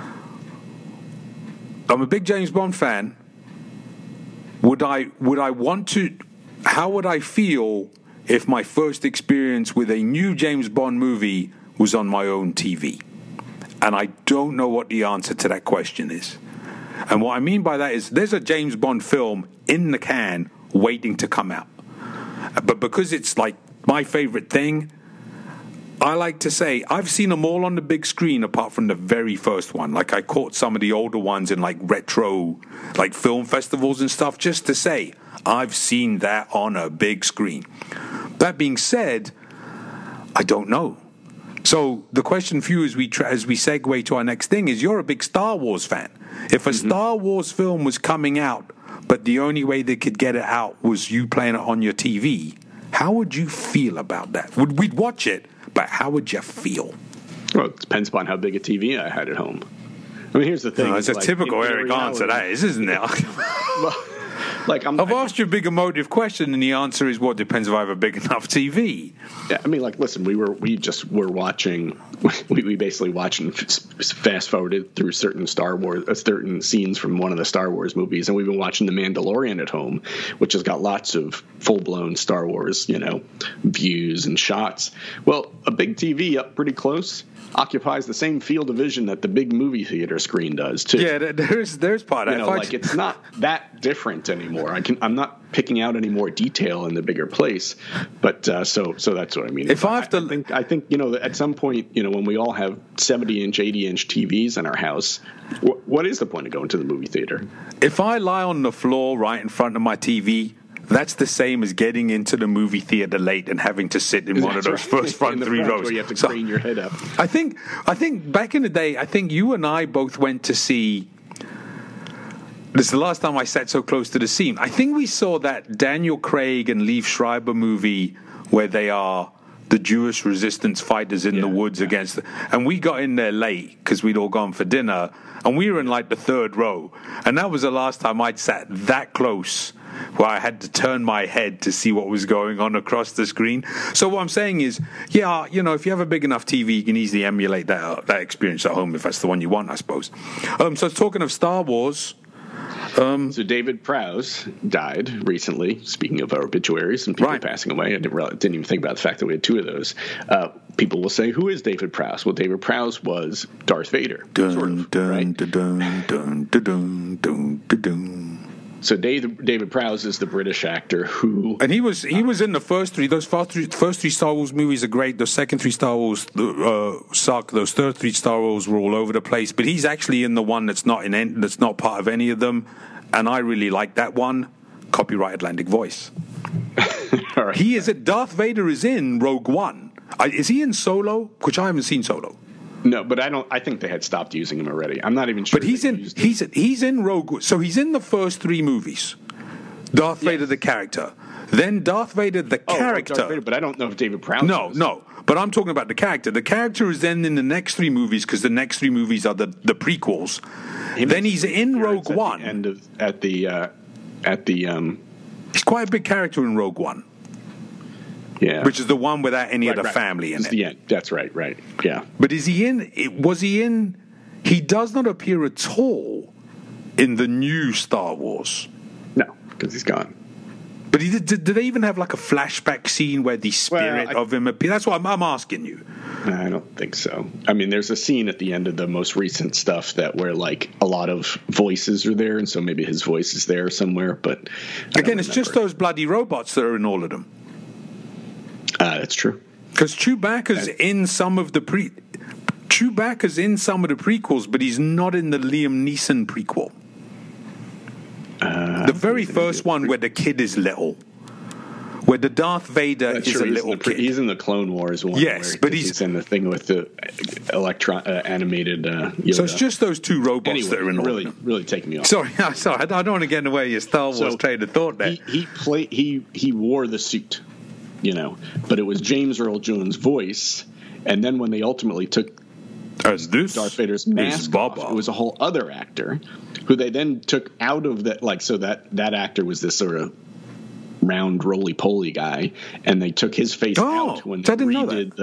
I'm a big James Bond fan. Would I want to? How would I feel if my first experience with a new James Bond movie was on my own TV? And I don't know what the answer to that question is. And what I mean by that is there's a James Bond film in the can waiting to come out. But because it's like my favorite thing, I like to say I've seen them all on the big screen apart from the very first one. Like I caught some of the older ones in like retro, like film festivals and stuff, just to say I've seen that on a big screen. That being said, I don't know. So the question for you as we segue to our next thing is you're a big Star Wars fan. If a Star Wars film was coming out, but the only way they could get it out was you playing it on your TV, how would you feel about that? We'd watch it, but how would you feel? Well, it depends upon how big a TV I had at home. I mean, here's the thing. It's a typical Eric answer, that is, isn't it? Well, I've asked you a big emotive question, and the answer is, well, it depends if I have a big enough TV. Yeah, I mean, like, listen, we basically watching fast forwarded through certain certain scenes from one of the Star Wars movies, and we've been watching The Mandalorian at home, which has got lots of full blown Star Wars, views and shots. Well, a big TV up pretty close occupies the same field of vision that the big movie theater screen does too. Yeah, there's part of it. It's not that different anymore. I'm not picking out any more detail in the bigger place, but so that's what I mean. I think at some point when we all have 70-inch, 80-inch TVs in our house, what is the point of going to the movie theater? If I lie on the floor right in front of my TV, that's the same as getting into the movie theater late and having to sit in one of those first front three rows. Where you have to crane your head up. I think back in the day, I think you and I both went to see. This is the last time I sat so close to the scene. I think we saw that Daniel Craig and Liev Schreiber movie where they are the Jewish resistance fighters in the woods against. And we got in there late because we'd all gone for dinner, and we were in like the third row. And that was the last time I'd sat that close, where I had to turn my head to see what was going on across the screen. So what I'm saying is, if you have a big enough TV, you can easily emulate that experience at home if that's the one you want, I suppose. So talking of Star Wars. So David Prowse died recently. Speaking of our obituaries and people passing away, I didn't even think about the fact that we had two of those. People will say, "Who is David Prowse?" Well, David Prowse was Darth Vader, right? So David Prowse is the British actor who, and he was in the first three. Those first three Star Wars movies are great. The second three Star Wars suck. Those third three Star Wars were all over the place. But he's actually in the one that's not part of any of them, and I really like that one. Copyright Atlantic Voice. All right. Darth Vader is in Rogue One. Is he in Solo? Which I haven't seen Solo. No, but I think they had stopped using him already. I'm not even sure. But he's in Rogue. So he's in the first three movies. Darth Vader the character, then Darth Vader the character. Darth Vader, but I don't know if David Prowse. No. But I'm talking about the character. The character is then in the next three movies because the next three movies are the prequels. Then he's in Rogue One. He's quite a big character in Rogue One. Yeah. Which is the one without any of the family in it. Yeah, that's right, yeah. But is he in? Was he in? He does not appear at all in the new Star Wars. No, because he's gone. But did they even have like a flashback scene where the spirit of him appeared? That's what I'm asking you. I don't think so. I mean, there's a scene at the end of the most recent stuff where like a lot of voices are there, and so maybe his voice is there somewhere. But again, it's just those bloody robots that are in all of them. That's true. Because Chewbacca's in some of the prequels, but he's not in the Liam Neeson prequel. The very first one where the kid is little. Where the Darth Vader is a little kid. He's in the Clone Wars one. Yes, but he's in the thing with the animated Yoda. So it's just those two robots that are in all of them. Really taking me off. Sorry, I don't want to get in the way of your Star Wars train of thought there. He wore the suit, but it was James Earl Jones' voice, and then when they ultimately took Darth Vader's mask off, it was a whole other actor who they then took out of that. Like, so that actor was this sort of round roly-poly guy, and they took his face out when they redid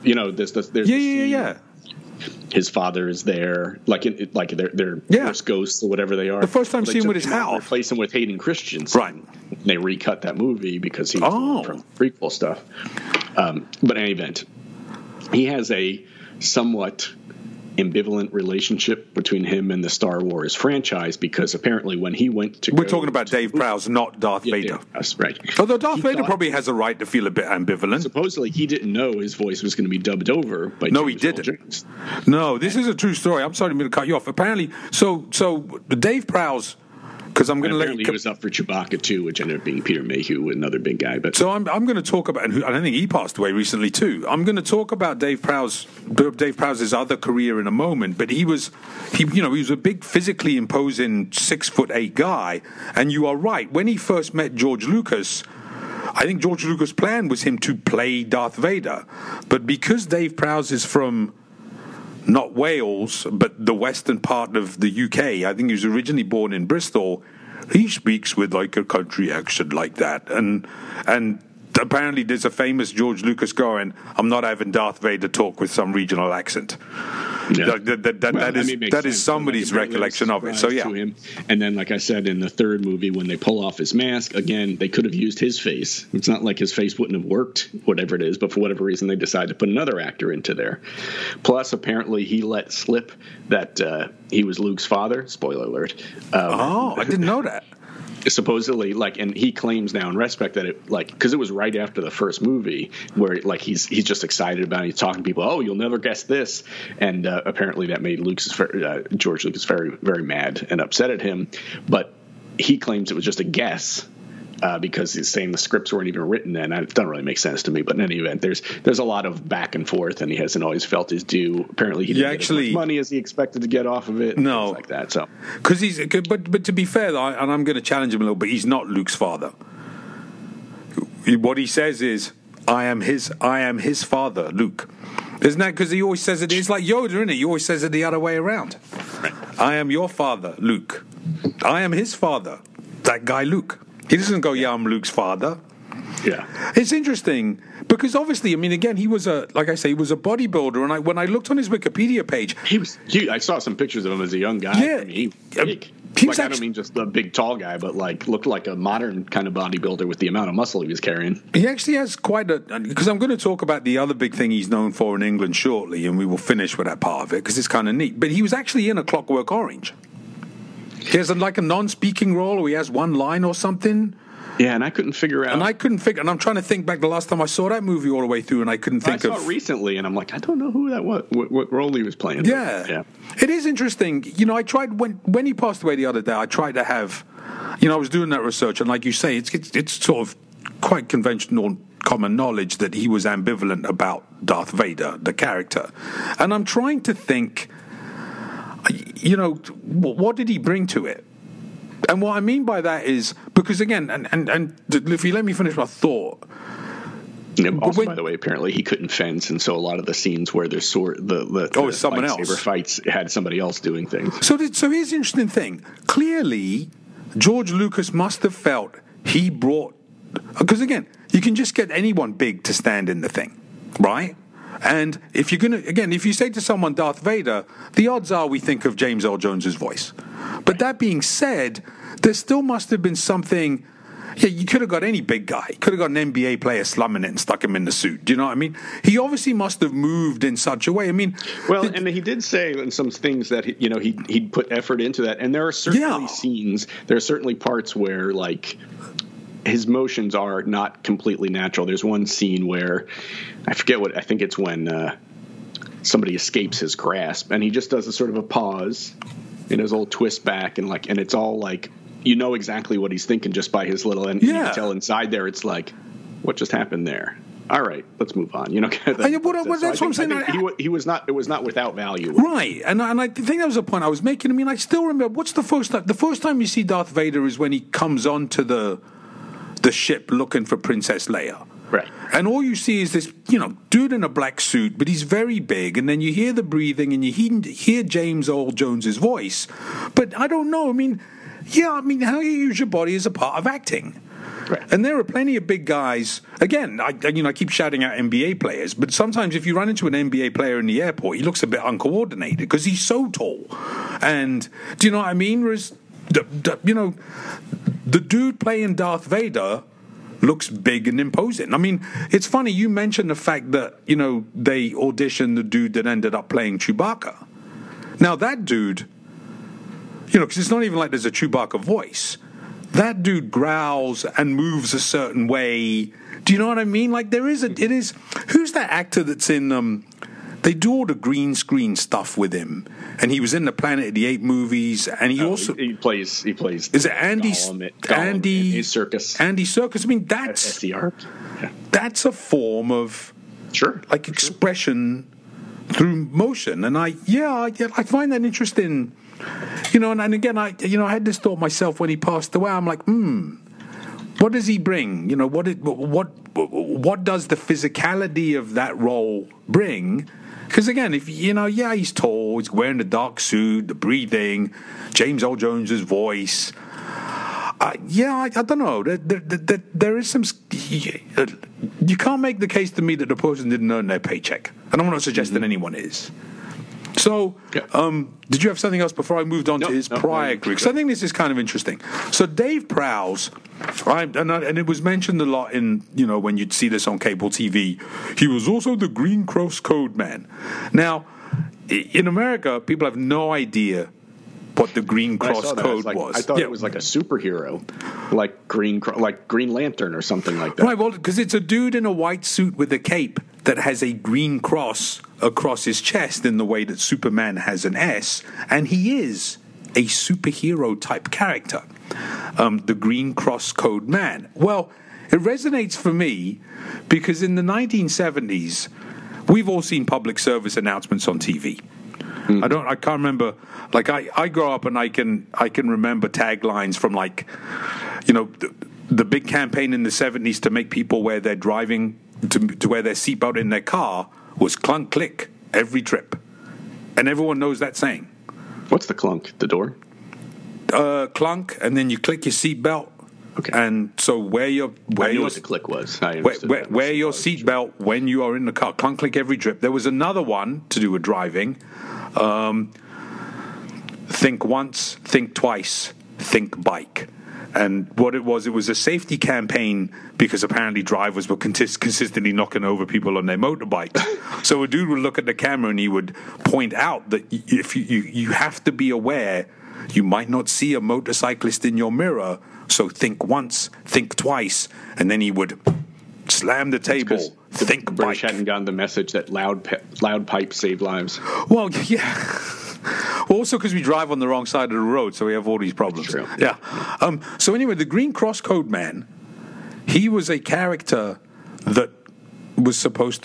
his father is there, they're Force ghosts or whatever they are. The first time seen with his house, replace him with Hayden Christensen. Right. They recut that movie because he was from prequel stuff. But in any event, he has a somewhat ambivalent relationship between him and the Star Wars franchise, because apparently when he went to we're talking about Dave Prowse, not Darth Vader. Right. Although Darth Vader probably has a right to feel a bit ambivalent. Supposedly he didn't know his voice was going to be dubbed over by No, he didn't. No, this is a true story. I'm sorry to cut you off. Apparently, so Dave Prowse, because I'm going to let you. He was up for Chewbacca too, which ended up being Peter Mayhew, another big guy. But so I'm going to talk about, and I don't think he passed away recently too. I'm going to talk about Dave Prowse's other career in a moment. But he was a big, physically imposing 6'8" guy, and you are right. When he first met George Lucas, I think George Lucas' plan was him to play Darth Vader, but because Dave Prowse is from not Wales, but the western part of the UK. I think he was originally born in Bristol. He speaks with like a country accent like that. And apparently there's a famous George Lucas going, I'm not having Darth Vader talk with some regional accent. Yeah. That is somebody's recollection of it. So yeah. And then, like I said, in the third movie, when they pull off his mask, again, they could have used his face. It's not like his face wouldn't have worked, whatever it is, but for whatever reason, they decided to put another actor into there. Plus, apparently, he let slip that he was Luke's father. Spoiler alert. I didn't know that. Supposedly, and he claims now in respect that it, because it was right after the first movie where he's just excited about it. He's talking to people, oh, you'll never guess this, and apparently that made George Lucas very, very mad and upset at him. But he claims it was just a guess. Because he's saying the scripts weren't even written then. It doesn't really make sense to me. But in any event, there's a lot of back and forth, and he hasn't always felt his due. Apparently, he didn't get as much money as he expected to get off of it. No, things like that. So, because but to be fair, and I'm going to challenge him a little bit. He's not Luke's father. What he says is, "I am his father, Luke." Isn't that because he always says it? It's like Yoda, isn't it? He always says it the other way around. Right. I am your father, Luke. I am his father, that guy, Luke. He doesn't go, yeah, I'm Luke's father. Yeah. It's interesting because obviously, I mean, again, he was a bodybuilder. And when I looked on his Wikipedia page, I saw some pictures of him as a young guy. Yeah. I mean, I don't mean just a big, tall guy, but looked like a modern kind of bodybuilder with the amount of muscle he was carrying. He actually has because I'm going to talk about the other big thing he's known for in England shortly, and we will finish with that part of it because it's kind of neat. But he was actually in A Clockwork Orange. He has a non-speaking role, or he has one line or something. Yeah, and I couldn't figure out. And I'm trying to think back the last time I saw that movie all the way through, and I couldn't think of. I saw it recently, and I'm like, I don't know who that was, what role he was playing. Yeah. It is interesting. I tried when he passed away the other day. I tried to have, I was doing that research, and like you say, it's sort of quite conventional, common knowledge that he was ambivalent about Darth Vader, the character, and I'm trying to think. What did he bring to it? And what I mean by that is because again, and if you let me finish my thought. Also, by the way, apparently he couldn't fence, and so a lot of the scenes where there's someone lightsaber fights had somebody else doing things. So here's the interesting thing. Clearly, George Lucas must have felt he brought, because again, you can just get anyone big to stand in the thing, right? And if you say to someone Darth Vader, the odds are we think of James Earl Jones' voice. But that being said, there still must have been something Yeah, you could have got any big guy. You could have got an NBA player slumming it and stuck him in the suit. Do you know what I mean? He obviously must have moved in such a way. I mean, well, and he did say in some things that he'd put effort into that, and there are certainly scenes. There are certainly parts where like his motions are not completely natural. There's one scene where I think it's when somebody escapes his grasp, and he just does a sort of a pause in his old twist back, and it's all like. You know exactly what he's thinking just by his little, and you can tell inside there it's like, what just happened there? All right, let's move on. That's what I'm saying. It was not without value, right? And I think that was the point I was making. I mean, I still remember what's the first time. The first time you see Darth Vader is when he comes onto the ship looking for Princess Leia. Right. And all you see is this, dude in a black suit, but he's very big. And then you hear the breathing and you hear James Earl Jones's voice. But I don't know. I mean, how you use your body is a part of acting. Right. And there are plenty of big guys. Again, I keep shouting out NBA players, but sometimes if you run into an NBA player in the airport, he looks a bit uncoordinated because he's so tall. And do you know what I mean? Whereas, the dude playing Darth Vader looks big and imposing. I mean, it's funny, you mentioned the fact that, they auditioned the dude that ended up playing Chewbacca. Now, that dude, because it's not even like there's a Chewbacca voice. That dude growls and moves a certain way. Do you know what I mean? Like, who's that actor that's in, they do all the green screen stuff with him. And he was in the Planet of the Apes movies, and he plays. Is it Andy Serkis? Andy Serkis. I mean, that's a form of expression through motion, and I find that interesting. And again, I had this thought myself when he passed away. I'm like, what does he bring? What does the physicality of that role bring? Because again, if he's tall, he's wearing the dark suit, the breathing, James Earl Jones's voice. I don't know. There is some. You can't make the case to me that the person didn't earn their paycheck, and I'm not suggesting anyone is. So, did you have something else before I moved on to his prior career? Because I think this is kind of interesting. So, Dave Prowse, and it was mentioned a lot in, when you'd see this on cable TV, he was also the Green Cross Code man. Now, in America, people have no idea what the Green Cross Code was. I thought it was like a superhero, like Green Lantern or something like that. Right, well, because it's a dude in a white suit with a cape that has a green cross across his chest in the way that Superman has an S, and he is a superhero type character, the Green Cross Code man. Well, it resonates for me because in the 1970s, we've all seen public service announcements on TV. I can't remember. Like I grow up and I can remember taglines from the big campaign in the 70s to make people wear their to wear their seatbelt in their car was clunk click every trip, and everyone knows that saying. What's the clunk? The door? Clunk, and then you click your seatbelt. Okay. And so I knew what the click was. Wear your seatbelt when you are in the car. Clunk click every trip. There was another one to do with driving. Think once, think twice, think bike. And what it was a safety campaign because apparently drivers were consistently knocking over people on their motorbikes. So a dude would look at the camera and he would point out that if you have to be aware, you might not see a motorcyclist in your mirror. So think once, think twice, and then he would slam the table. Think bike. British hadn't gotten the message that loud pipes save lives. Well, yeah. Also because we drive on the wrong side of the road, so we have all these problems. True. Yeah. So anyway, the Green Cross Code man, he was a character that was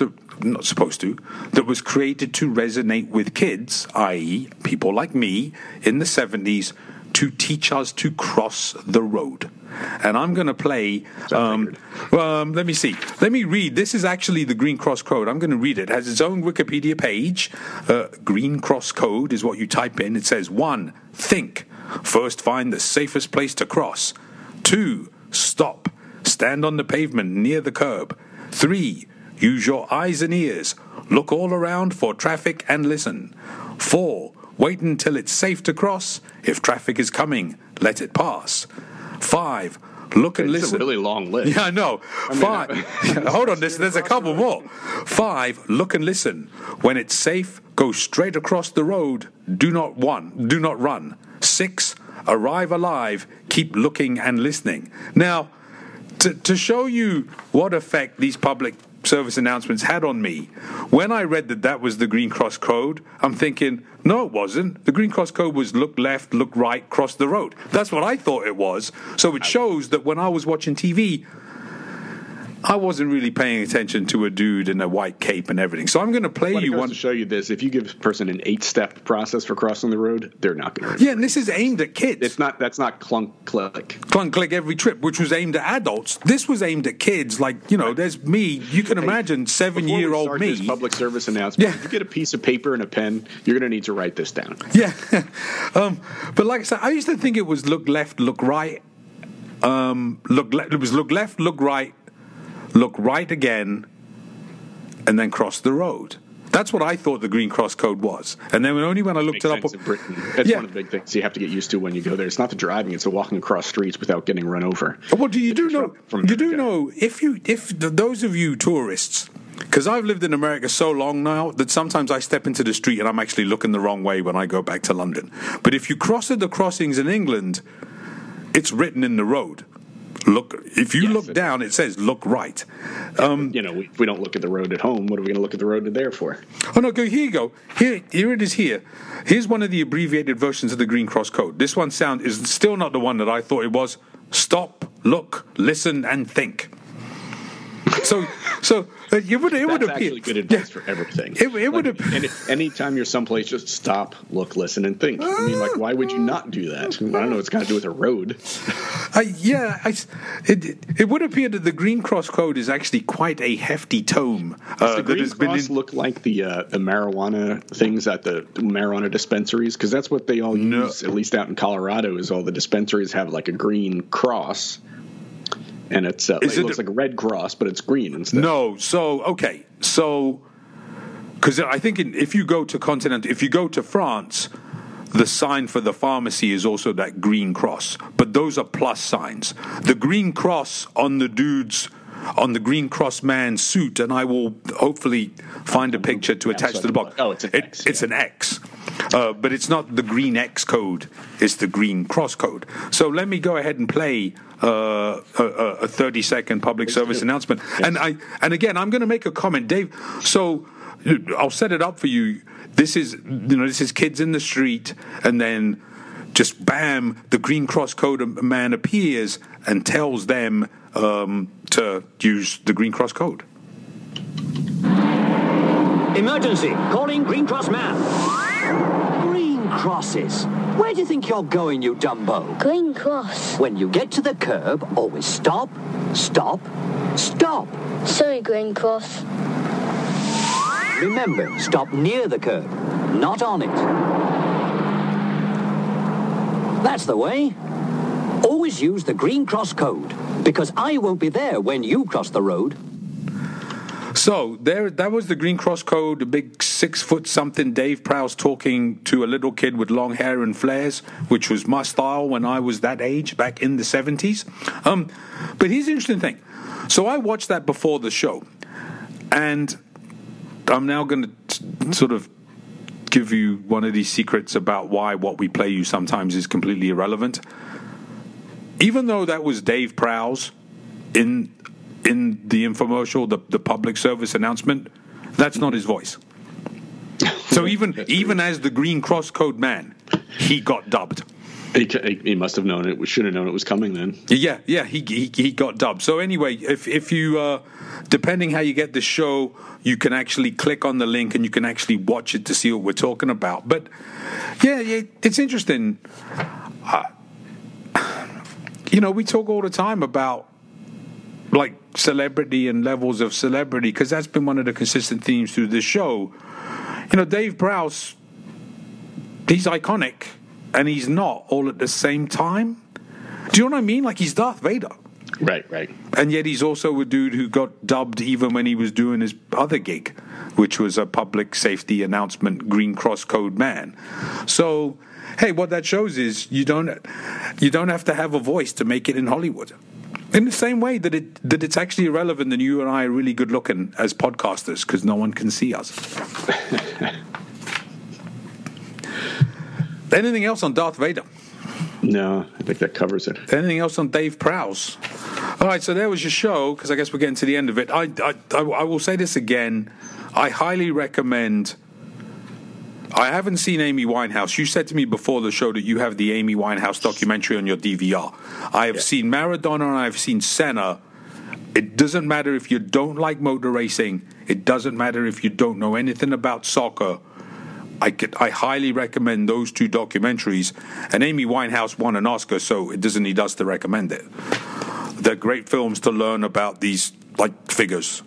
that was created to resonate with kids, i.e. people like me in the 70s, to teach us to cross the road. And I'm going to play, let me see. Let me read. This is actually the Green Cross Code. I'm going to read it. It has its own Wikipedia page. Green Cross Code is what you type in. It says, 1, think. First, find the safest place to cross. 2, stop. Stand on the pavement near the curb. 3, use your eyes and ears. Look all around for traffic and listen. 4, wait until it's safe to cross. If traffic is coming, let it pass. 5, look and It's listen. a really long list. Yeah, I know. 5. Hold on, there's a couple more. 5. Look and listen. When it's safe, go straight across the road. Do not run. 6. Arrive alive. Keep looking and listening. Now, to show you what effect these public service announcements had on me, when I read that was the Green Cross Code, I'm thinking, no, it wasn't. The Green Cross Code was look left, look right, cross the road. That's what I thought it was. So it shows that when I was watching TV, I wasn't really paying attention to a dude in a white cape and everything. So I'm going to play you one to show you this. If you give a person an 8-step process for crossing the road, they're not going to. Yeah, and this is aimed at kids. That's not clunk click. Clunk click every trip, which was aimed at adults. This was aimed at kids. Like, there's me. You can imagine 7-year-old me. This public service announcement. Yeah. If you get a piece of paper and a pen, you're going to need to write this down. Yeah. But like I said, I used to think it was look left, look right. It was look left, look right. Look right again, and then cross the road. That's what I thought the Green Cross Code was. And then only when I looked it up... In Britain. That's one of the big things you have to get used to when you go there. It's not the driving, it's the walking across streets without getting run over. Well, you do know, if those of you tourists... Because I've lived in America so long now that sometimes I step into the street and I'm actually looking the wrong way when I go back to London. But if you cross at the crossings in England, it's written in the road. If you look down, it says look right. If we don't look at the road at home, what are we going to look at the road there for? Oh, no, here you go. Here it is here. Here's one of the abbreviated versions of the Green Cross Code. This one is still not the one that I thought it was. Stop, look, listen, and think. So it would That's appear actually good advice for everything. It would appear. And anytime you're someplace, just stop, look, listen, and think. I mean, why would you not do that? I don't know. It's got to do with a road. It would appear that the Green Cross Code is actually quite a hefty tome. Does the Green Cross look like the marijuana things at the marijuana dispensaries? Because that's what they all use, at least out in Colorado, is all the dispensaries have like a green cross. And it looks like a red cross, but it's green instead. No, because I think if you go to France, the sign for the pharmacy is also that green cross, but those are plus signs. The green cross on the Green Cross man's suit, and I will hopefully find a picture to attach to the box. Oh, it's an X. It's an X. But it's not the Green X code, it's the Green Cross code. So let me go ahead and play a 30-second public service announcement. Yes. And again, I'm going to make a comment, Dave. So I'll set it up for you. This is kids in the street, and then just bam, the Green Cross Code man appears and tells them to use the Green Cross Code. Emergency! Calling Green Cross man. Green crosses. Where do you think you're going, you Dumbo? Green Cross. When you get to the curb, always stop, stop, stop. Sorry, Green Cross. Remember, stop near the curb, not on it. That's the way. Always use the Green Cross Code, because I won't be there when you cross the road. So that was the Green Cross Code, a big 6-foot-something Dave Prowse talking to a little kid with long hair and flares, which was my style when I was that age, back in the 70s. But here's the interesting thing. So I watched that before the show, and I'm now going to sort of give you one of these secrets about why what we play you sometimes is completely irrelevant. Even though that was Dave Prowse in the infomercial, the public service announcement, that's not his voice. So even as the Green Cross Code man, he got dubbed. He must have known it. We should have known it was coming then. Yeah, he got dubbed. So anyway, if you depending how you get the show, you can actually click on the link and you can actually watch it to see what we're talking about. But yeah, it's interesting. We talk all the time about like celebrity and levels of celebrity, because that's been one of the consistent themes through this show. Dave Prowse, he's iconic, and he's not all at the same time. Do you know what I mean? Like, he's Darth Vader. Right. And yet he's also a dude who got dubbed even when he was doing his other gig, which was a public safety announcement Green Cross Code man. So, hey, what that shows is you don't have to have a voice to make it in Hollywood. In the same way that it's actually irrelevant that you and I are really good looking as podcasters because no one can see us. Anything else on Darth Vader? No, I think that covers it. Anything else on Dave Prowse? All right, so there was your show, because I guess we're getting to the end of it. I will say this again. I highly recommend... I haven't seen Amy Winehouse. You said to me before the show that you have the Amy Winehouse documentary on your DVR. I have seen Maradona and I've seen Senna. It doesn't matter if you don't like motor racing. It doesn't matter if you don't know anything about soccer. I highly recommend those two documentaries. And Amy Winehouse won an Oscar, so it doesn't need us to recommend it. They're great films to learn about these figures.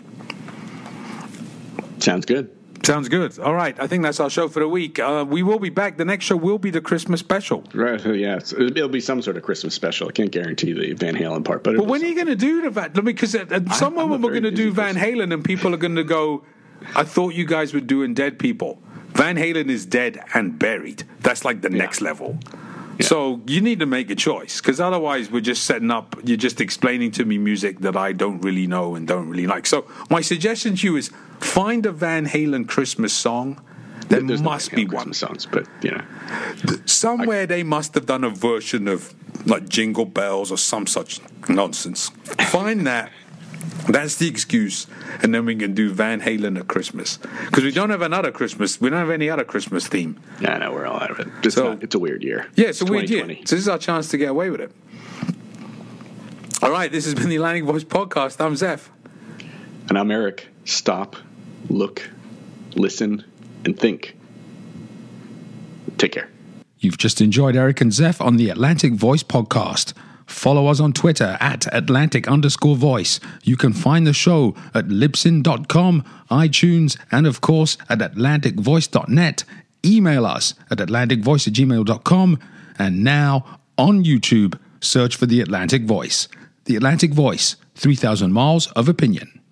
Sounds good. Sounds good. All right. I think that's our show for the week. We will be back. The next show will be the Christmas special. Right. Yeah. It'll be some sort of Christmas special. I can't guarantee the Van Halen part. But when are you going to do the Van? Because at some moment we're going to do Van Halen and people are going to go, I thought you guys were doing dead people. Van Halen is dead and buried. That's like the next level. Yeah. So you need to make a choice, because otherwise we're just setting up, you're just explaining to me music that I don't really know and don't really like. So my suggestion to you is find a Van Halen Christmas song. There must be one. Christmas songs, but somewhere they must have done a version of like Jingle Bells or some such nonsense. Find that. That's the excuse, and then we can do Van Halen at Christmas, because we don't have another Christmas. We don't have any other Christmas theme. Yeah, no, we're all out of it. It's a weird year. Yeah, it's a weird year. So this is our chance to get away with it. All right, this has been the Atlantic Voice Podcast. I'm Zeph, and I'm Eric. Stop, look, listen, and think. Take care. You've just enjoyed Eric and Zeph on the Atlantic Voice Podcast. Follow us on Twitter at Atlantic_voice. You can find the show at Libsyn.com, iTunes, and of course at AtlanticVoice.net. Email us at AtlanticVoice@gmail.com. And now on YouTube, search for The Atlantic Voice. The Atlantic Voice, 3,000 miles of opinion.